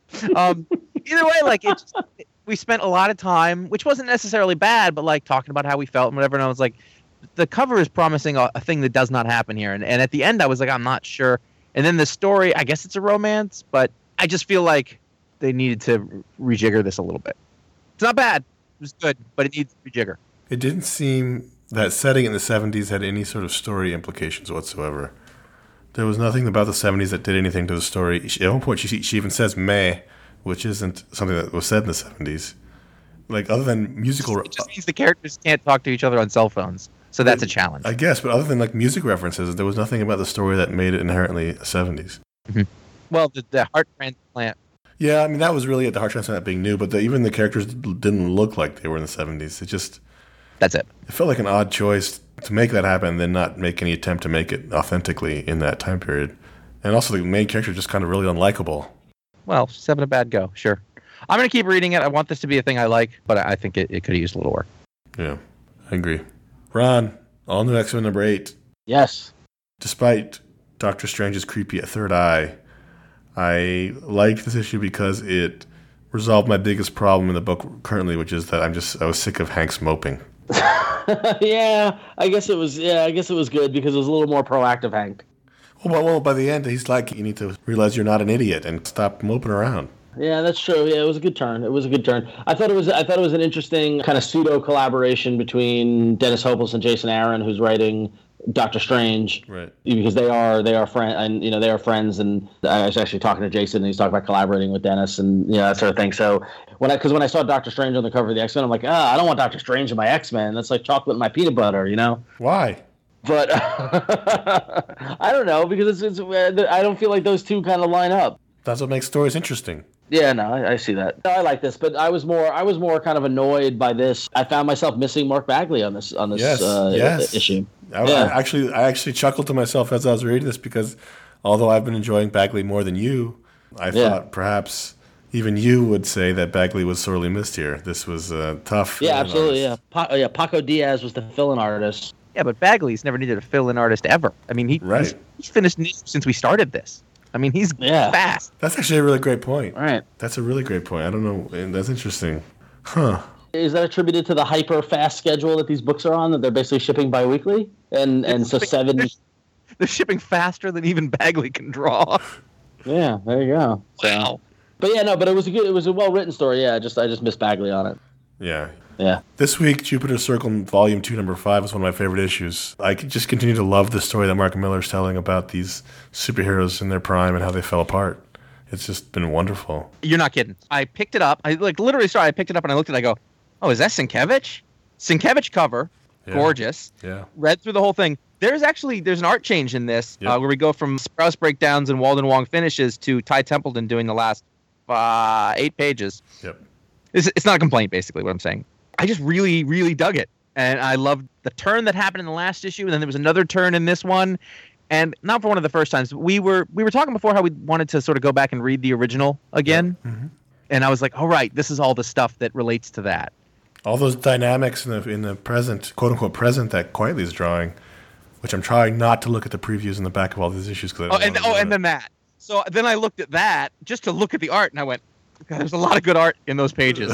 Um, either way, like it, just, it, we spent a lot of time, which wasn't necessarily bad, but like talking about how we felt and whatever. And I was like, the cover is promising a, a thing that does not happen here. And and at the end, I was like, I'm not sure. And then the story, I guess it's a romance, but I just feel like they needed to rejigger this a little bit. It's not bad. It was good, but it needs to rejigger. It didn't seem that setting in the seventies had any sort of story implications whatsoever. There was nothing about the seventies that did anything to the story. She, at one point, she, she even says "meh," which isn't something that was said in the seventies. Like, other than musical... It just means the characters can't talk to each other on cell phones. So that's a challenge. I guess, but other than, like, music references, there was nothing about the story that made it inherently seventies. Well, the, the heart transplant. Yeah, I mean, that was really at the heart transplant being new, but the, even the characters d- didn't look like they were in the seventies. It just... That's it. It felt like an odd choice to make that happen and then not make any attempt to make it authentically in that time period. And also the main character just kind of really unlikable. Well, she's having a bad go. Sure. I'm going to keep reading it. I want this to be a thing I like, but I think it, it could have used a little work. Yeah, I agree. Ron, all new X-Men number eight. Yes. Despite Doctor Strange's creepy third eye, I liked this issue because it resolved my biggest problem in the book currently, which is that I'm just I was sick of Hank's moping. yeah, I guess it was. Yeah, I guess it was good because it was a little more proactive, Hank. Well, by, well, by the end, he's like, you need to realize you're not an idiot and stop moping around. Yeah, that's true. Yeah, it was a good turn. It was a good turn. I thought it was. I thought it was an interesting kind of pseudo collaboration between Dennis Hopeless and Jason Aaron, who's writing Doctor Strange, Right. because they are they are friends, and you know they are friends. And I was actually talking to Jason, and he's talking about collaborating with Dennis, and you know that sort of thing. So when I because when I saw Doctor Strange on the cover of the X-Men, I'm like, ah, I don't want Doctor Strange in my X-Men. That's like chocolate in my peanut butter, you know. Why? But I don't know because it's, it's I don't feel like those two kind of line up. That's what makes stories interesting. Yeah, no, I, I see that. No, I like this, but I was more, I was more kind of annoyed by this. I found myself missing Mark Bagley on this, on this Yes, uh, yes. issue. I, Yeah. I actually, I actually chuckled to myself as I was reading this because, although I've been enjoying Bagley more than you, I Yeah. thought perhaps even you would say that Bagley was sorely missed here. This was uh, tough. Yeah, for an absolutely. Yeah. artist. Pa- yeah, Paco Diaz was the fill-in artist. Yeah, but Bagley's never needed a fill-in artist ever. I mean, he, Right. he's, he's finished new since we started this. I mean, he's Yeah. fast. That's actually a really great point. All right. That's a really great point. I don't know. and That's interesting. Huh. Is that attributed to the hyper fast schedule that these books are on? That they're basically shipping biweekly, and and so seven. They're shipping faster than even Bagley can draw. Yeah, there you go. Wow. But yeah, no, but it was a good, it was a well written story. Yeah, just I just missed Bagley on it. Yeah. Yeah. This week, Jupiter Circle Volume two, Number five was one of my favorite issues. I could just continue to love the story that Mark Miller's telling about these superheroes in their prime and how they fell apart. It's just been wonderful. You're not kidding. I picked it up. I like literally started. I picked it up and I looked at it. I go, oh, is that Sienkiewicz? Sienkiewicz cover. Yeah. Gorgeous. Yeah. Read through the whole thing. There's actually there's an art change in this Yep. uh, where we go from Sprouse breakdowns and Walden Wong finishes to Ty Templeton doing the last uh, eight pages. Yep. It's, it's not a complaint, basically, what I'm saying. I just really, really dug it. And I loved the turn that happened in the last issue, and then there was another turn in this one. And not for one of the first times. We were we were talking before how we wanted to sort of go back and read the original again. Mhm. And I was like, all right, this is all the stuff that relates to that. All those dynamics in the in the present, quote unquote present, that Quietly's drawing, which I'm trying not to look at the previews in the back of all these issues because Oh, and oh, and then that. So then I looked at that just to look at the art, and I went, God, there's a lot of good art in those pages.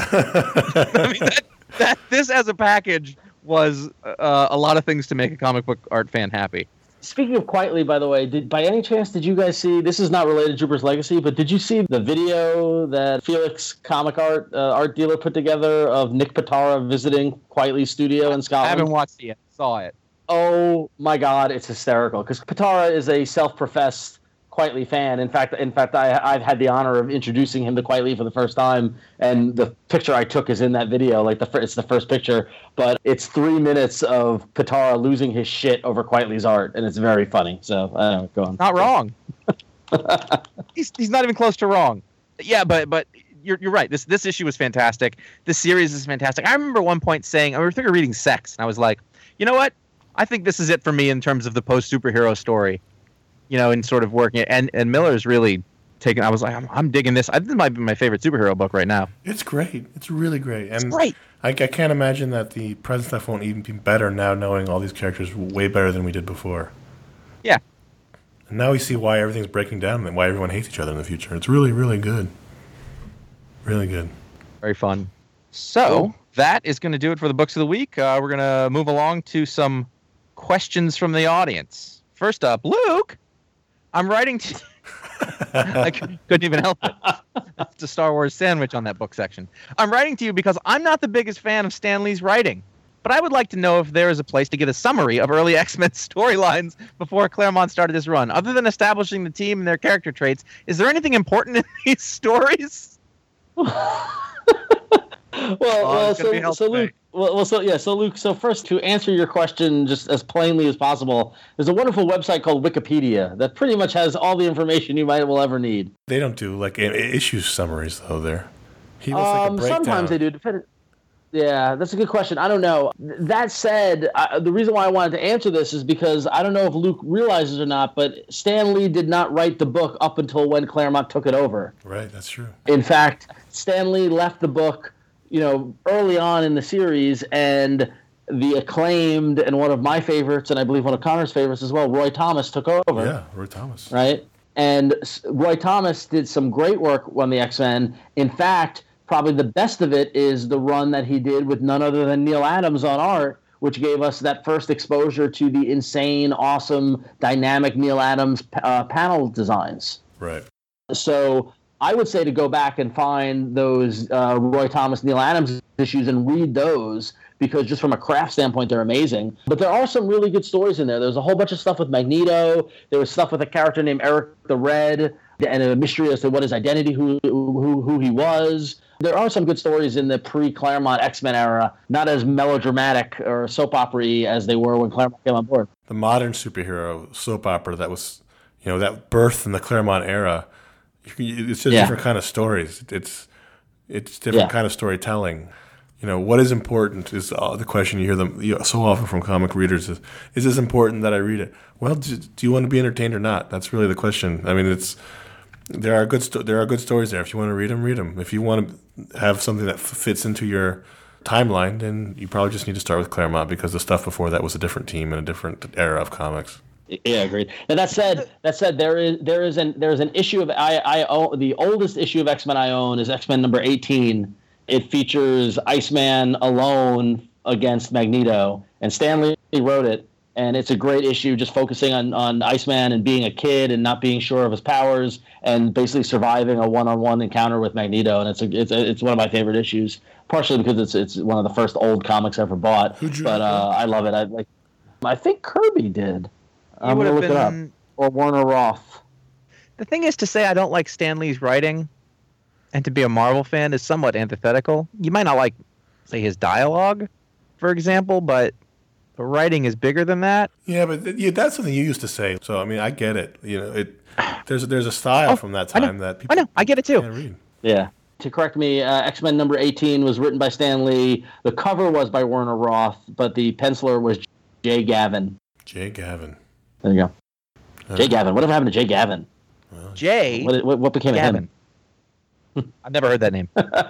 I mean, that, that this as a package was uh, a lot of things to make a comic book art fan happy. Speaking of Quietly, by the way, did by any chance did you guys see? This is not related to Jupiter's Legacy, but did you see the video that Felix Comic Art uh, art dealer put together of Nick Pitara visiting Quietly's studio in I Scotland? haven't watched it yet. Saw it. Oh my God, it's hysterical because Pitara is a self-professed Quietly fan. In fact, in fact, I, I've had the honor of introducing him to Quietly for the first time, and the picture I took is in that video. Like the fir- it's the first picture, but it's three minutes of Pitara losing his shit over Quietly's art, and it's very funny. So I don't know, go on. Not wrong. he's he's not even close to wrong. Yeah, but but you're you're right. This this issue was fantastic. This series is fantastic. I remember one point saying, I was thinking of reading Sex, and I was like, you know what? I think this is it for me in terms of the post superhero story. You know, and sort of working it. And and Miller's really taken. I was like, I'm, I'm digging this. I think this might be my favorite superhero book right now. It's great. It's really great. And It's great. I, I can't imagine that the present stuff won't even be better now, knowing all these characters way better than we did before. Yeah. And now we see why everything's breaking down and why everyone hates each other in the future. It's really, really good. Really good. Very fun. So that is going to do it for the books of the week. Uh, we're going to move along to some questions from the audience. First up, Luke, I'm writing to... I c- couldn't even help it. It's a Star Wars sandwich on that book section. I'm writing to you because I'm not the biggest fan of Stan Lee's writing, but I would like to know if there is a place to get a summary of early X-Men storylines before Claremont started this run. Other than establishing the team and their character traits, is there anything important in these stories? Well, Oh, well, it's gonna be so, helpful so Luke, today. well, well, so yeah, so Luke, so first to answer your question just as plainly as possible, there's a wonderful website called Wikipedia that pretty much has all the information you might will ever need. They don't do like i- issue summaries though. There, he wants like a Um, breakdown. sometimes they do. Depending. Yeah, that's a good question. I don't know. Th- That said, I, the reason why I wanted to answer this is because I don't know if Luke realizes or not, but Stan Lee did not write the book up until when Claremont took it over. Right, that's true. In fact, Stan Lee left the book, you know, early on in the series, and the acclaimed and one of my favorites, and I believe one of Connor's favorites as well, Roy Thomas took over. Yeah, Roy Thomas. Right? And S- Roy Thomas did some great work on the X-Men. In fact, probably the best of it is the run that he did with none other than Neil Adams on art, which gave us that first exposure to the insane, awesome, dynamic Neil Adams uh, panel designs. Right. So I would say to go back and find those uh, Roy Thomas, Neil Adams issues and read those, because just from a craft standpoint, they're amazing. But there are some really good stories in there. There's a whole bunch of stuff with Magneto. There was stuff with a character named Eric the Red, and a mystery as to what his identity, who who who he was. There are some good stories in the pre-Claremont X-Men era, not as melodramatic or soap opera-y as they were when Claremont came on board. The modern superhero soap opera that was, you know, that birth in the Claremont era, It's just Yeah. different kind of stories. It's it's different Yeah. kind of storytelling. You know, what is important is uh, the question you hear them you know, so often from comic readers is, is this important that I read it? Well, do, do you want to be entertained or not? That's really the question. I mean, it's there are good sto- there are good stories there. If you want to read them, read them. If you want to have something that f- fits into your timeline, then you probably just need to start with Claremont because the stuff before that was a different team and a different era of comics. Yeah, agreed. And that said, that said, there is there is an there is an issue of I I own the oldest issue of X-Men I own is X-Men number eighteen. It features Iceman alone against Magneto, and Stan Lee wrote it. And it's a great issue, just focusing on, on Iceman and being a kid and not being sure of his powers, and basically surviving a one-on-one encounter with Magneto. And it's a, it's a, it's one of my favorite issues, partially because it's it's one of the first old comics I ever bought. Who'd you but uh, I love it. I like. I think Kirby did. I'm would gonna have look it up. been- Or Warner Roth. The thing is, to say I don't like Stan Lee's writing and to be a Marvel fan is somewhat antithetical. You might not like, say, his dialogue, for example, but the writing is bigger than that. Yeah, but th- yeah, that's something you used to say. So I mean, I get it. You know, it there's there's a style Oh, from that I know. time that people I know, I get it too. can't read. Yeah. To correct me, uh, X-Men number eighteen was written by Stan Lee. The cover was by Werner Roth, but the penciler was Jay Gavin. Jay Gavin. There you go. Uh, Jay Gavin. Whatever happened to Jay Gavin? Jay What what, what became Gavin. of him? I've never heard that name.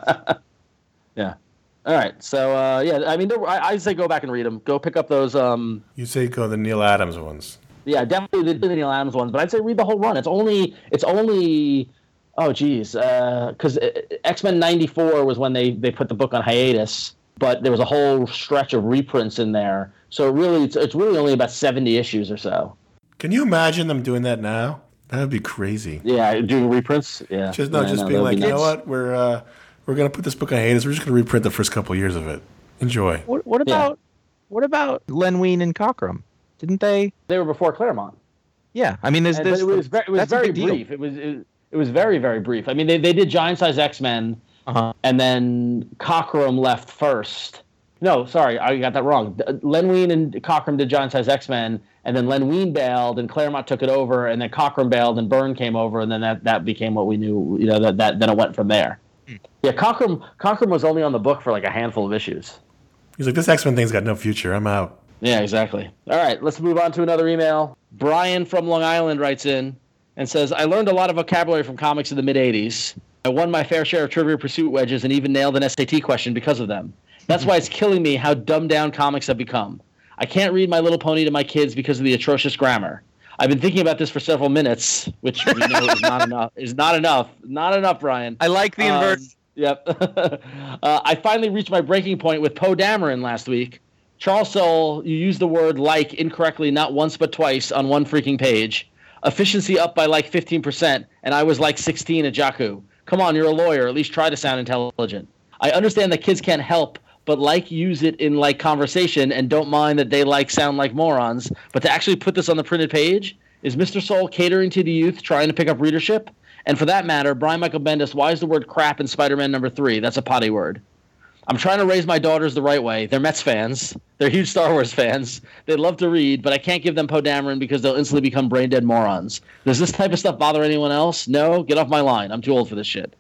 Yeah. All right. So uh, yeah, I mean, there, I, I say go back and read them. Go pick up those. Um, You say go the Neil Adams ones. yeah, definitely the, the Neil Adams ones, but I'd say read the whole run. It's only it's only oh geez, because uh, X-Men ninety-four was when they they put the book on hiatus, but there was a whole stretch of reprints in there. So really, it's it's really only about seventy issues or so. Can you imagine them doing that now? That would be crazy. Yeah, doing reprints. Yeah, Just no, Yeah, just no, being that would like, be you know nuts. what? We're uh, we're gonna put this book on hiatus. We're just gonna reprint the first couple of years of it. Enjoy. What, what Yeah. about what about Len Wein and Cockrum? Didn't they? They were before Claremont. Yeah, I mean, there's And- this. but it was very, it was that's a very big deal. brief. It was it, it was very very brief. I mean, they they did Giant Size X-Men, Uh-huh. and then Cockrum left first. No, sorry, I got that wrong. Len Wein and Cockrum did Giant Size X-Men, and then Len Wein bailed, and Claremont took it over, and then Cockrum bailed, and Byrne came over, and then that, that became what we knew. You know, that, that then it went from there. Hmm. Yeah, Cockrum Cockrum was only on the book for like a handful of issues. He's like, this X-Men thing's got no future. I'm out. Yeah, exactly. All right, let's move on to another email. Brian from Long Island writes in and says, I learned a lot of vocabulary from comics in the mid-eighties. I won my fair share of Trivia Pursuit wedges and even nailed an S A T question because of them. That's why it's killing me how dumbed down comics have become. I can't read My Little Pony to my kids because of the atrocious grammar. I've been thinking about this for several minutes, which we know is not enough. Is not enough. Not enough, Brian. I like the Um, inverse. Yep. uh, I finally reached my breaking point with Poe Dameron last week. Charles Soule, you used the word like incorrectly not once but twice on one freaking page. Efficiency up by like fifteen percent, and I was like sixteen at Jakku. Come on, you're a lawyer. At least try to sound intelligent. I understand that kids can't help but like use it in like conversation and don't mind that they like sound like morons. But to actually put this on the printed page, is Mister Soule catering to the youth, trying to pick up readership? And for that matter, Brian Michael Bendis, why is the word crap in Spider-Man number three? That's a potty word. I'm trying to raise my daughters the right way. They're Mets fans. They're huge Star Wars fans. They love to read, but I can't give them Poe Dameron because they'll instantly become brain-dead morons. Does this type of stuff bother anyone else? No? Get off my line. I'm too old for this shit.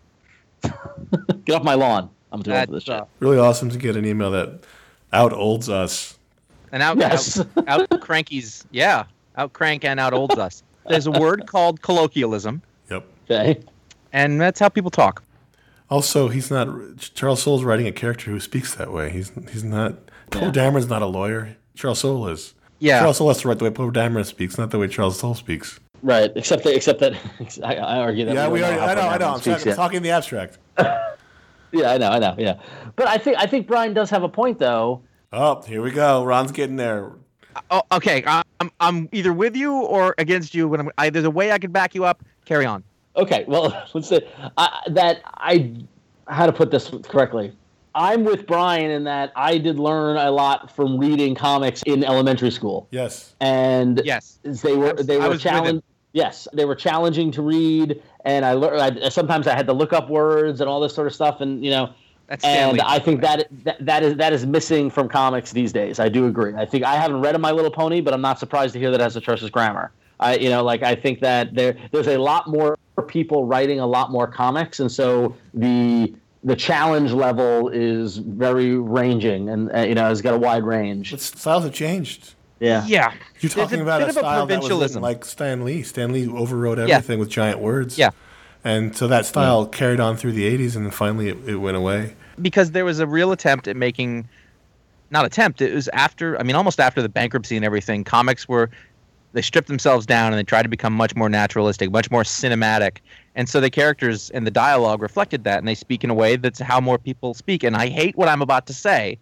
Get off my lawn. I'm too old for this That's, shit. uh, Really awesome to get an email that out-olds us. And out, Yes. out, out crankies. Yeah, out crank and out olds us. There's a word called colloquialism, Yep. Okay. and that's how people talk. Also, he's not Charles Soule's writing a character who speaks that way. He's he's not. Poe Yeah. Dameron's not a lawyer. Charles Soule is. Yeah. Charles Soule has to write the way Poe Dameron speaks, not the way Charles Soule speaks. Right. Except that, except that I, I argue that Yeah, we we don't already. how I know. Poe I know. Dameron I'm, speaks talking, yet. talking the abstract. Yeah, I know. I know. Yeah. But I think I think Brian does have a point, though. Oh, here we go. Ron's getting there. Oh, okay. I'm I'm either with you or against you. When I'm, I, there's a way I can back you up. Carry on. Okay, well, let's say I, that I how to put this correctly. I'm with Brian in that I did learn a lot from reading comics in elementary school, Yes. and Yes. they were they I were was with him. challenged. Yes, they were challenging to read, and I learned. I, sometimes I had to look up words and all this sort of stuff, and you know. That's And Stanley. I think that, that that is that is missing from comics these days. I do agree. I think I haven't read a My Little Pony, but I'm not surprised to hear that it has atrocious grammar. I you know like I think that there there's a lot more people writing a lot more comics, and so the the challenge level is very ranging, and uh, you know, has got a wide range. But styles have changed. Yeah, Yeah. You're talking a about bit a of a style that was written provincialism. like Stan Lee. Stan Lee overwrote everything with giant words. Yeah. And so that style carried on through the eighties, and then finally it, it went away. Because there was a real attempt at making, not attempt, it was after, I mean, almost after the bankruptcy and everything, comics were, they stripped themselves down and they tried to become much more naturalistic, much more cinematic. And so the characters and the dialogue reflected that, and they speak in a way that's how more people speak. And I hate what I'm about to say,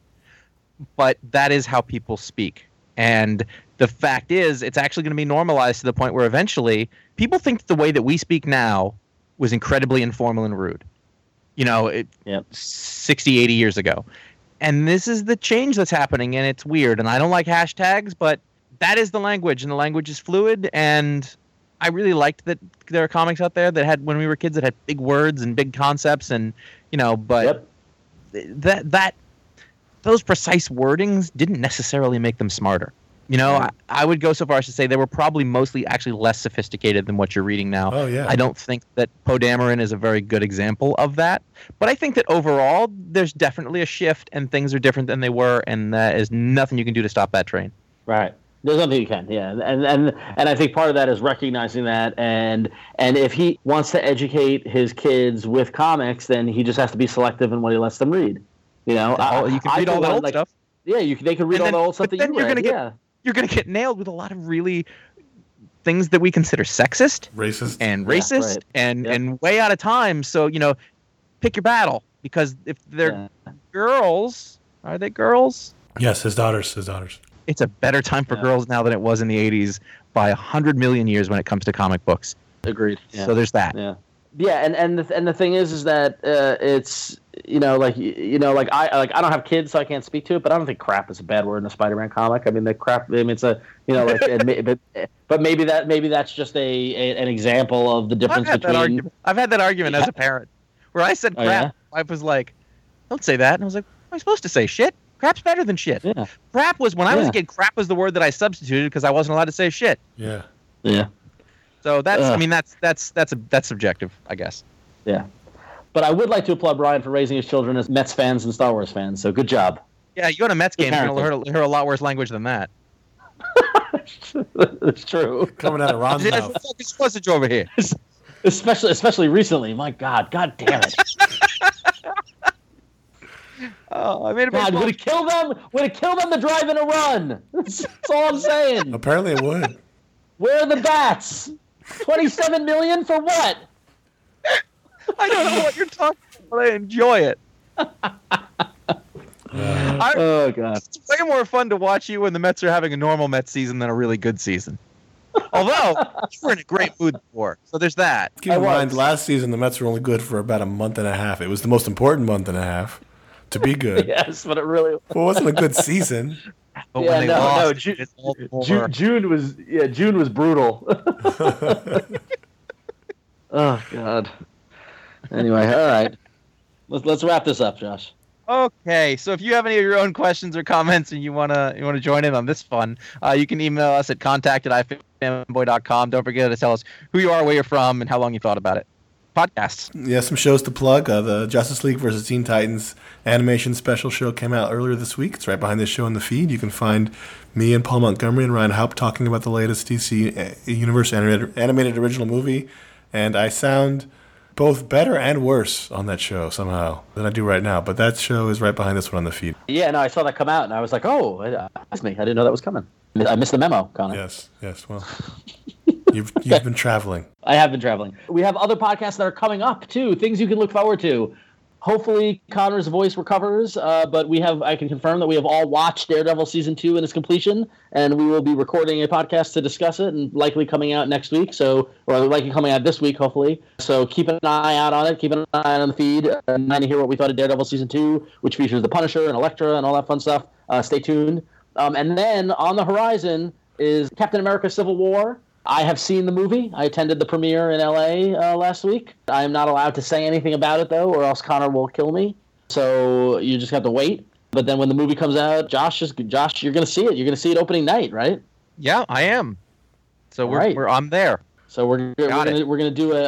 but that is how people speak. And the fact is, it's actually going to be normalized to the point where eventually people think the way that we speak now was incredibly informal and rude. You know, it, Yep. sixty, eighty years ago. And this is the change that's happening, and it's weird. And I don't like hashtags, but that is the language, and the language is fluid. And I really liked that there are comics out there that had, when we were kids, that had big words and big concepts, and, you know, but Yep. that, that, those precise wordings didn't necessarily make them smarter. You know, I, I would go so far as to say they were probably mostly actually less sophisticated than what you're reading now. Oh, yeah. I don't think that Poe Dameron is a very good example of that. But I think that overall, there's definitely a shift, and things are different than they were, and there is nothing you can do to stop that train. Right. There's nothing you can, yeah, and and and I think part of that is recognizing that, and and if he wants to educate his kids with comics, then he just has to be selective in what he lets them read. You know, All- I, you can I read all feel the like- old like, stuff. Yeah, you can, they can read And all then- the old stuff but that then you you're read. gonna get- yeah, You're going to get nailed with a lot of really things that we consider sexist Racist. and Yeah, racist right. and, Yep. and way out of time. So, you know, pick your battle, because if they're yeah. girls, are they girls? Yes, his daughters. His daughters. It's a better time for Yeah. girls now than it was in the eighties by a hundred million years when it comes to comic books. Agreed. Yeah. So there's that. Yeah, yeah, and and the, and the thing is, is that uh, it's you know like you, you know like I like I don't have kids, so I can't speak to it. But I don't think crap is a bad word in a Spider-Man comic. I mean, the crap. I mean, it's a you know like, and may- but but maybe that maybe that's just a, a an example of the I've difference had that between. argument. I've had that argument as a parent, where I said Oh, crap. yeah? My wife was like, "Don't say that," and I was like, "What am I supposed to say? Shit? Crap's better than shit." Yeah. Crap was when I was a Yeah. kid. Crap was the word that I substituted because I wasn't allowed to say shit. Yeah. Yeah. So that's. I Ugh. mean, that's that's that's a, that's subjective, I guess. Yeah. But I would like to applaud Brian for raising his children as Mets fans and Star Wars fans. So good job. Yeah, you go to a Mets game, you're gonna parenting. hear, hear a lot worse language than that. It's true. Coming out of Ron's There's mouth. a fucking sausage over here. Especially especially recently. My God. God damn it. Oh, I made a God, baseball- would it kill them? Would it kill them to drive in a run? That's, that's all I'm saying. Apparently it would. Where are the bats? twenty-seven million for what? I don't know what you're talking about, but I enjoy it. I, Oh God. it's way more fun to watch you when the Mets are having a normal Mets season than a really good season. Although you were in a great mood before, so there's that. Keep I in mind, was. last season the Mets were only good for about a month and a half. It was the most important month and a half to be good. Yes, but it really. Well, it wasn't a good season. But Yeah, when they no, lost, no, Ju- it's all more- June, June was yeah. June was brutal. Oh God. Anyway, all right. Let's let's wrap this up, Josh. Okay, so if you have any of your own questions or comments and you wanna you wanna join in on this fun, uh, you can email us at contact at ifanboy dot com. Don't forget to tell us who you are, where you're from, and how long you thought about it. Podcasts. Yeah, some shows to plug. Uh, the Justice League versus Teen Titans animation special show came out earlier this week. It's right behind this show in the feed. You can find me and Paul Montgomery and Ryan Haupt talking about the latest D C Universe animated, animated original movie. And I sound both better and worse on that show somehow than I do right now. But that show is right behind this one on the feed. Yeah, no, I saw that come out, and I was like, oh, uh, that's me. I didn't know that was coming. I missed the memo, Connor. Yes, yes. Well, you've you've been traveling. I have been traveling. We have other podcasts that are coming up too. Things you can look forward to. Hopefully, Connor's voice recovers. Uh, but we have, I can confirm that we have all watched Daredevil season two in its completion, and we will be recording a podcast to discuss it, and likely coming out next week. So, or likely coming out this week, hopefully. So keep an eye out on it. Keep an eye on the feed, and to hear what we thought of Daredevil season two, which features the Punisher and Elektra and all that fun stuff. Uh, stay tuned. Um, and then on the horizon is Captain America: Civil War. I have seen the movie. I attended the premiere in L A uh, last week. I am not allowed to say anything about it, though, or else Connor will kill me. So you just have to wait. But then when the movie comes out, Josh, is, Josh, you're going to see it. You're going to see it opening night, right? Yeah, I am. So we're, Right. we're I'm there. So we're we're Got going it. to we're going to do a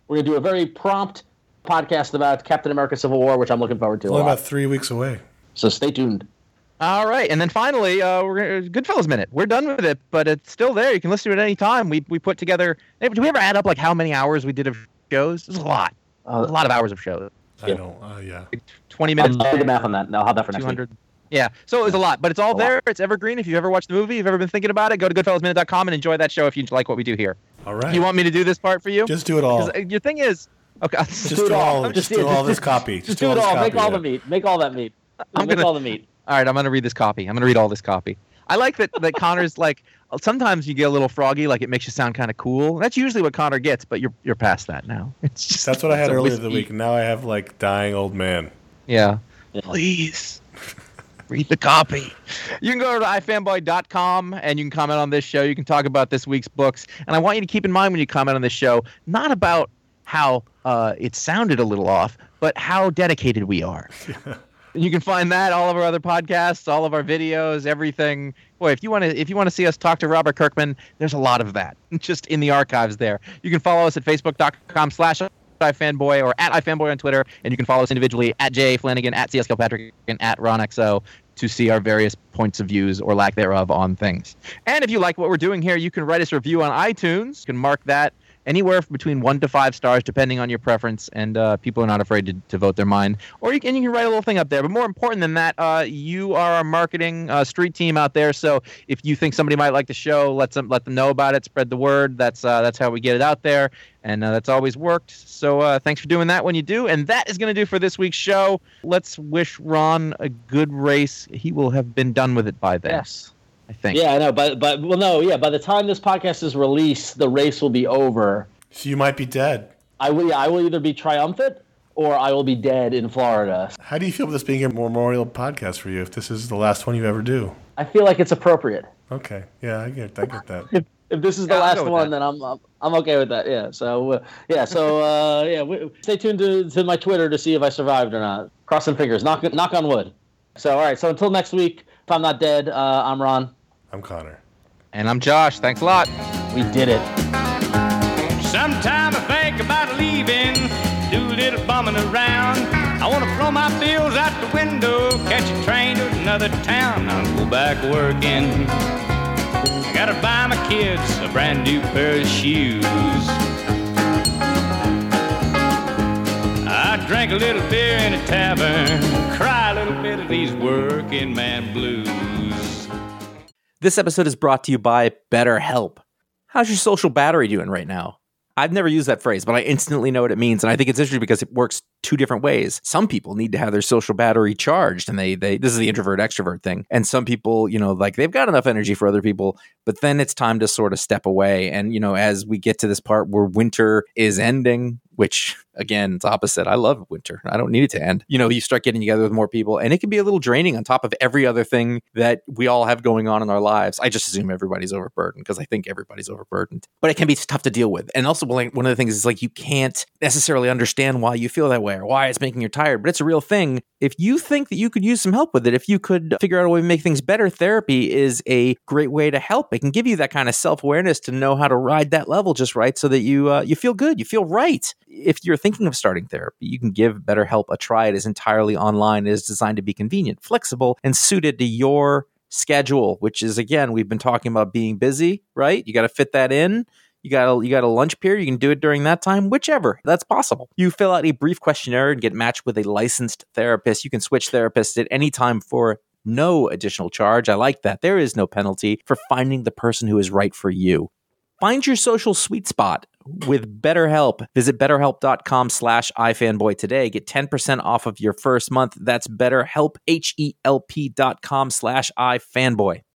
We're going to do a very prompt podcast about Captain America Civil War, which I'm looking forward to. Only a lot. about three weeks away. So stay tuned. All right, and then finally, uh, we're gonna, Goodfellas Minute. We're done with it, but it's still there. You can listen to it any time. We we put together. Do we ever add up like how many hours we did of shows? It was a lot. Uh, a lot of hours of shows. I don't. Uh, yeah. Like twenty minutes. I'll do the math on that. I'll have that for next two hundred. week. Yeah, so it was a lot, but it's all A lot. there. It's evergreen. If you've ever watched the movie, you've ever been thinking about it, go to goodfellas minute dot com and enjoy that show if you like what we do here. All right. Do you want me to do this part for you? Just do it all. 'Cause, uh, your thing is, okay, Just do do it all. all. Just Just do do it. all this copy. Just do it this all. Make copy, all yeah. the meat. Make all that meat. I'm Make gonna- all the meat. all right, I'm going to read this copy. I'm going to read all this copy. I like that, that Connor's like, sometimes you get a little froggy, like it makes you sound kind of cool. That's usually what Connor gets, but you're you're past that now. It's just, That's what I had it's a earlier in the whiskey. week. Now I have like dying old man. Yeah. Yeah. Please read the copy. You can go to i fanboy dot com and you can comment on this show. You can talk about this week's books. And I want you to keep in mind when you comment on this show, not about how uh, it sounded a little off, but how dedicated we are. And you can find that, all of our other podcasts, all of our videos, everything. Boy, if you want to if you want to see us talk to Robert Kirkman, there's a lot of that just in the archives there. You can follow us at facebook dot com slash ifanboy or at ifanboy on Twitter, and you can follow us individually at J Flanagan, at C S Kilpatrick, and at Ron X O to see our various points of views or lack thereof on things. And if you like what we're doing here, you can write us a review on iTunes. You can mark that anywhere between one to five stars, depending on your preference, and uh, people are not afraid to, to vote their mind. Or you can, you can write a little thing up there. But more important than that, uh, you are our marketing uh, street team out there. So if you think somebody might like the show, let them let them know about it. Spread the word. That's uh, that's how we get it out there, and uh, that's always worked. So uh, thanks for doing that when you do. And that is going to do for this week's show. Let's wish Ron a good race. He will have been done with it by then. Yes. I think. Yeah, I know, but but well, no, yeah. By the time this podcast is released, the race will be over. So you might be dead. I will. Yeah, I will either be triumphant or I will be dead in Florida. How do you feel about this being a memorial podcast for you if this is the last one you ever do? I feel like it's appropriate. Okay. Yeah, I get I get that. If, if this is the Yeah, I'll last go with one, that. then I'm, I'm I'm okay with that. Yeah. So uh, yeah. So uh, yeah. W- stay tuned to, to my Twitter to see if I survived or not. Crossing fingers. Knock knock on wood. So all right. So until next week, if I'm not dead, uh, I'm Ron. I'm Connor. And I'm Josh. Thanks a lot. We did it. Sometime I think about leaving, do a little bumming around. I want to throw my bills out the window, catch a train to another town. I'll go back working. I gotta buy my kids a brand new pair of shoes. I drank a little beer in a tavern, cry a little bit of these working man blues. This episode is brought to you by BetterHelp. How's your social battery doing right now? I've never used that phrase, but I instantly know what it means. And I think it's interesting because it works two different ways. Some people need to have their social battery charged, and they, they this is the introvert extrovert thing. And some people, you know, like they've got enough energy for other people, but then it's time to sort of step away. And, you know, as we get to this part where winter is ending, which again, it's opposite. I love winter. I don't need it to end. You know, you start getting together with more people, and it can be a little draining on top of every other thing that we all have going on in our lives. I just assume everybody's overburdened because I think everybody's overburdened, but it can be tough to deal with. And also, like, one of the things is like you can't necessarily understand why you feel that way or why it's making you tired, but it's a real thing. If you think that you could use some help with it, if you could figure out a way to make things better, therapy is a great way to help. It can give you that kind of self-awareness to know how to ride that level just right so that you uh, you feel good, you feel right. If you're thinking of starting therapy, you can give BetterHelp a try. It is entirely online. It is designed to be convenient, flexible, and suited to your schedule, which is, again, we've been talking about being busy, right? You got to fit that in. You got a, you got a lunch period. You can do it during that time, whichever. That's possible. You fill out a brief questionnaire and get matched with a licensed therapist. You can switch therapists at any time for no additional charge. I like that. There is no penalty for finding the person who is right for you. Find your social sweet spot with BetterHelp. Visit betterhelp.com slash ifanboy today. Get ten percent off of your first month. That's BetterHelp, H E L P dot com slash ifanboy.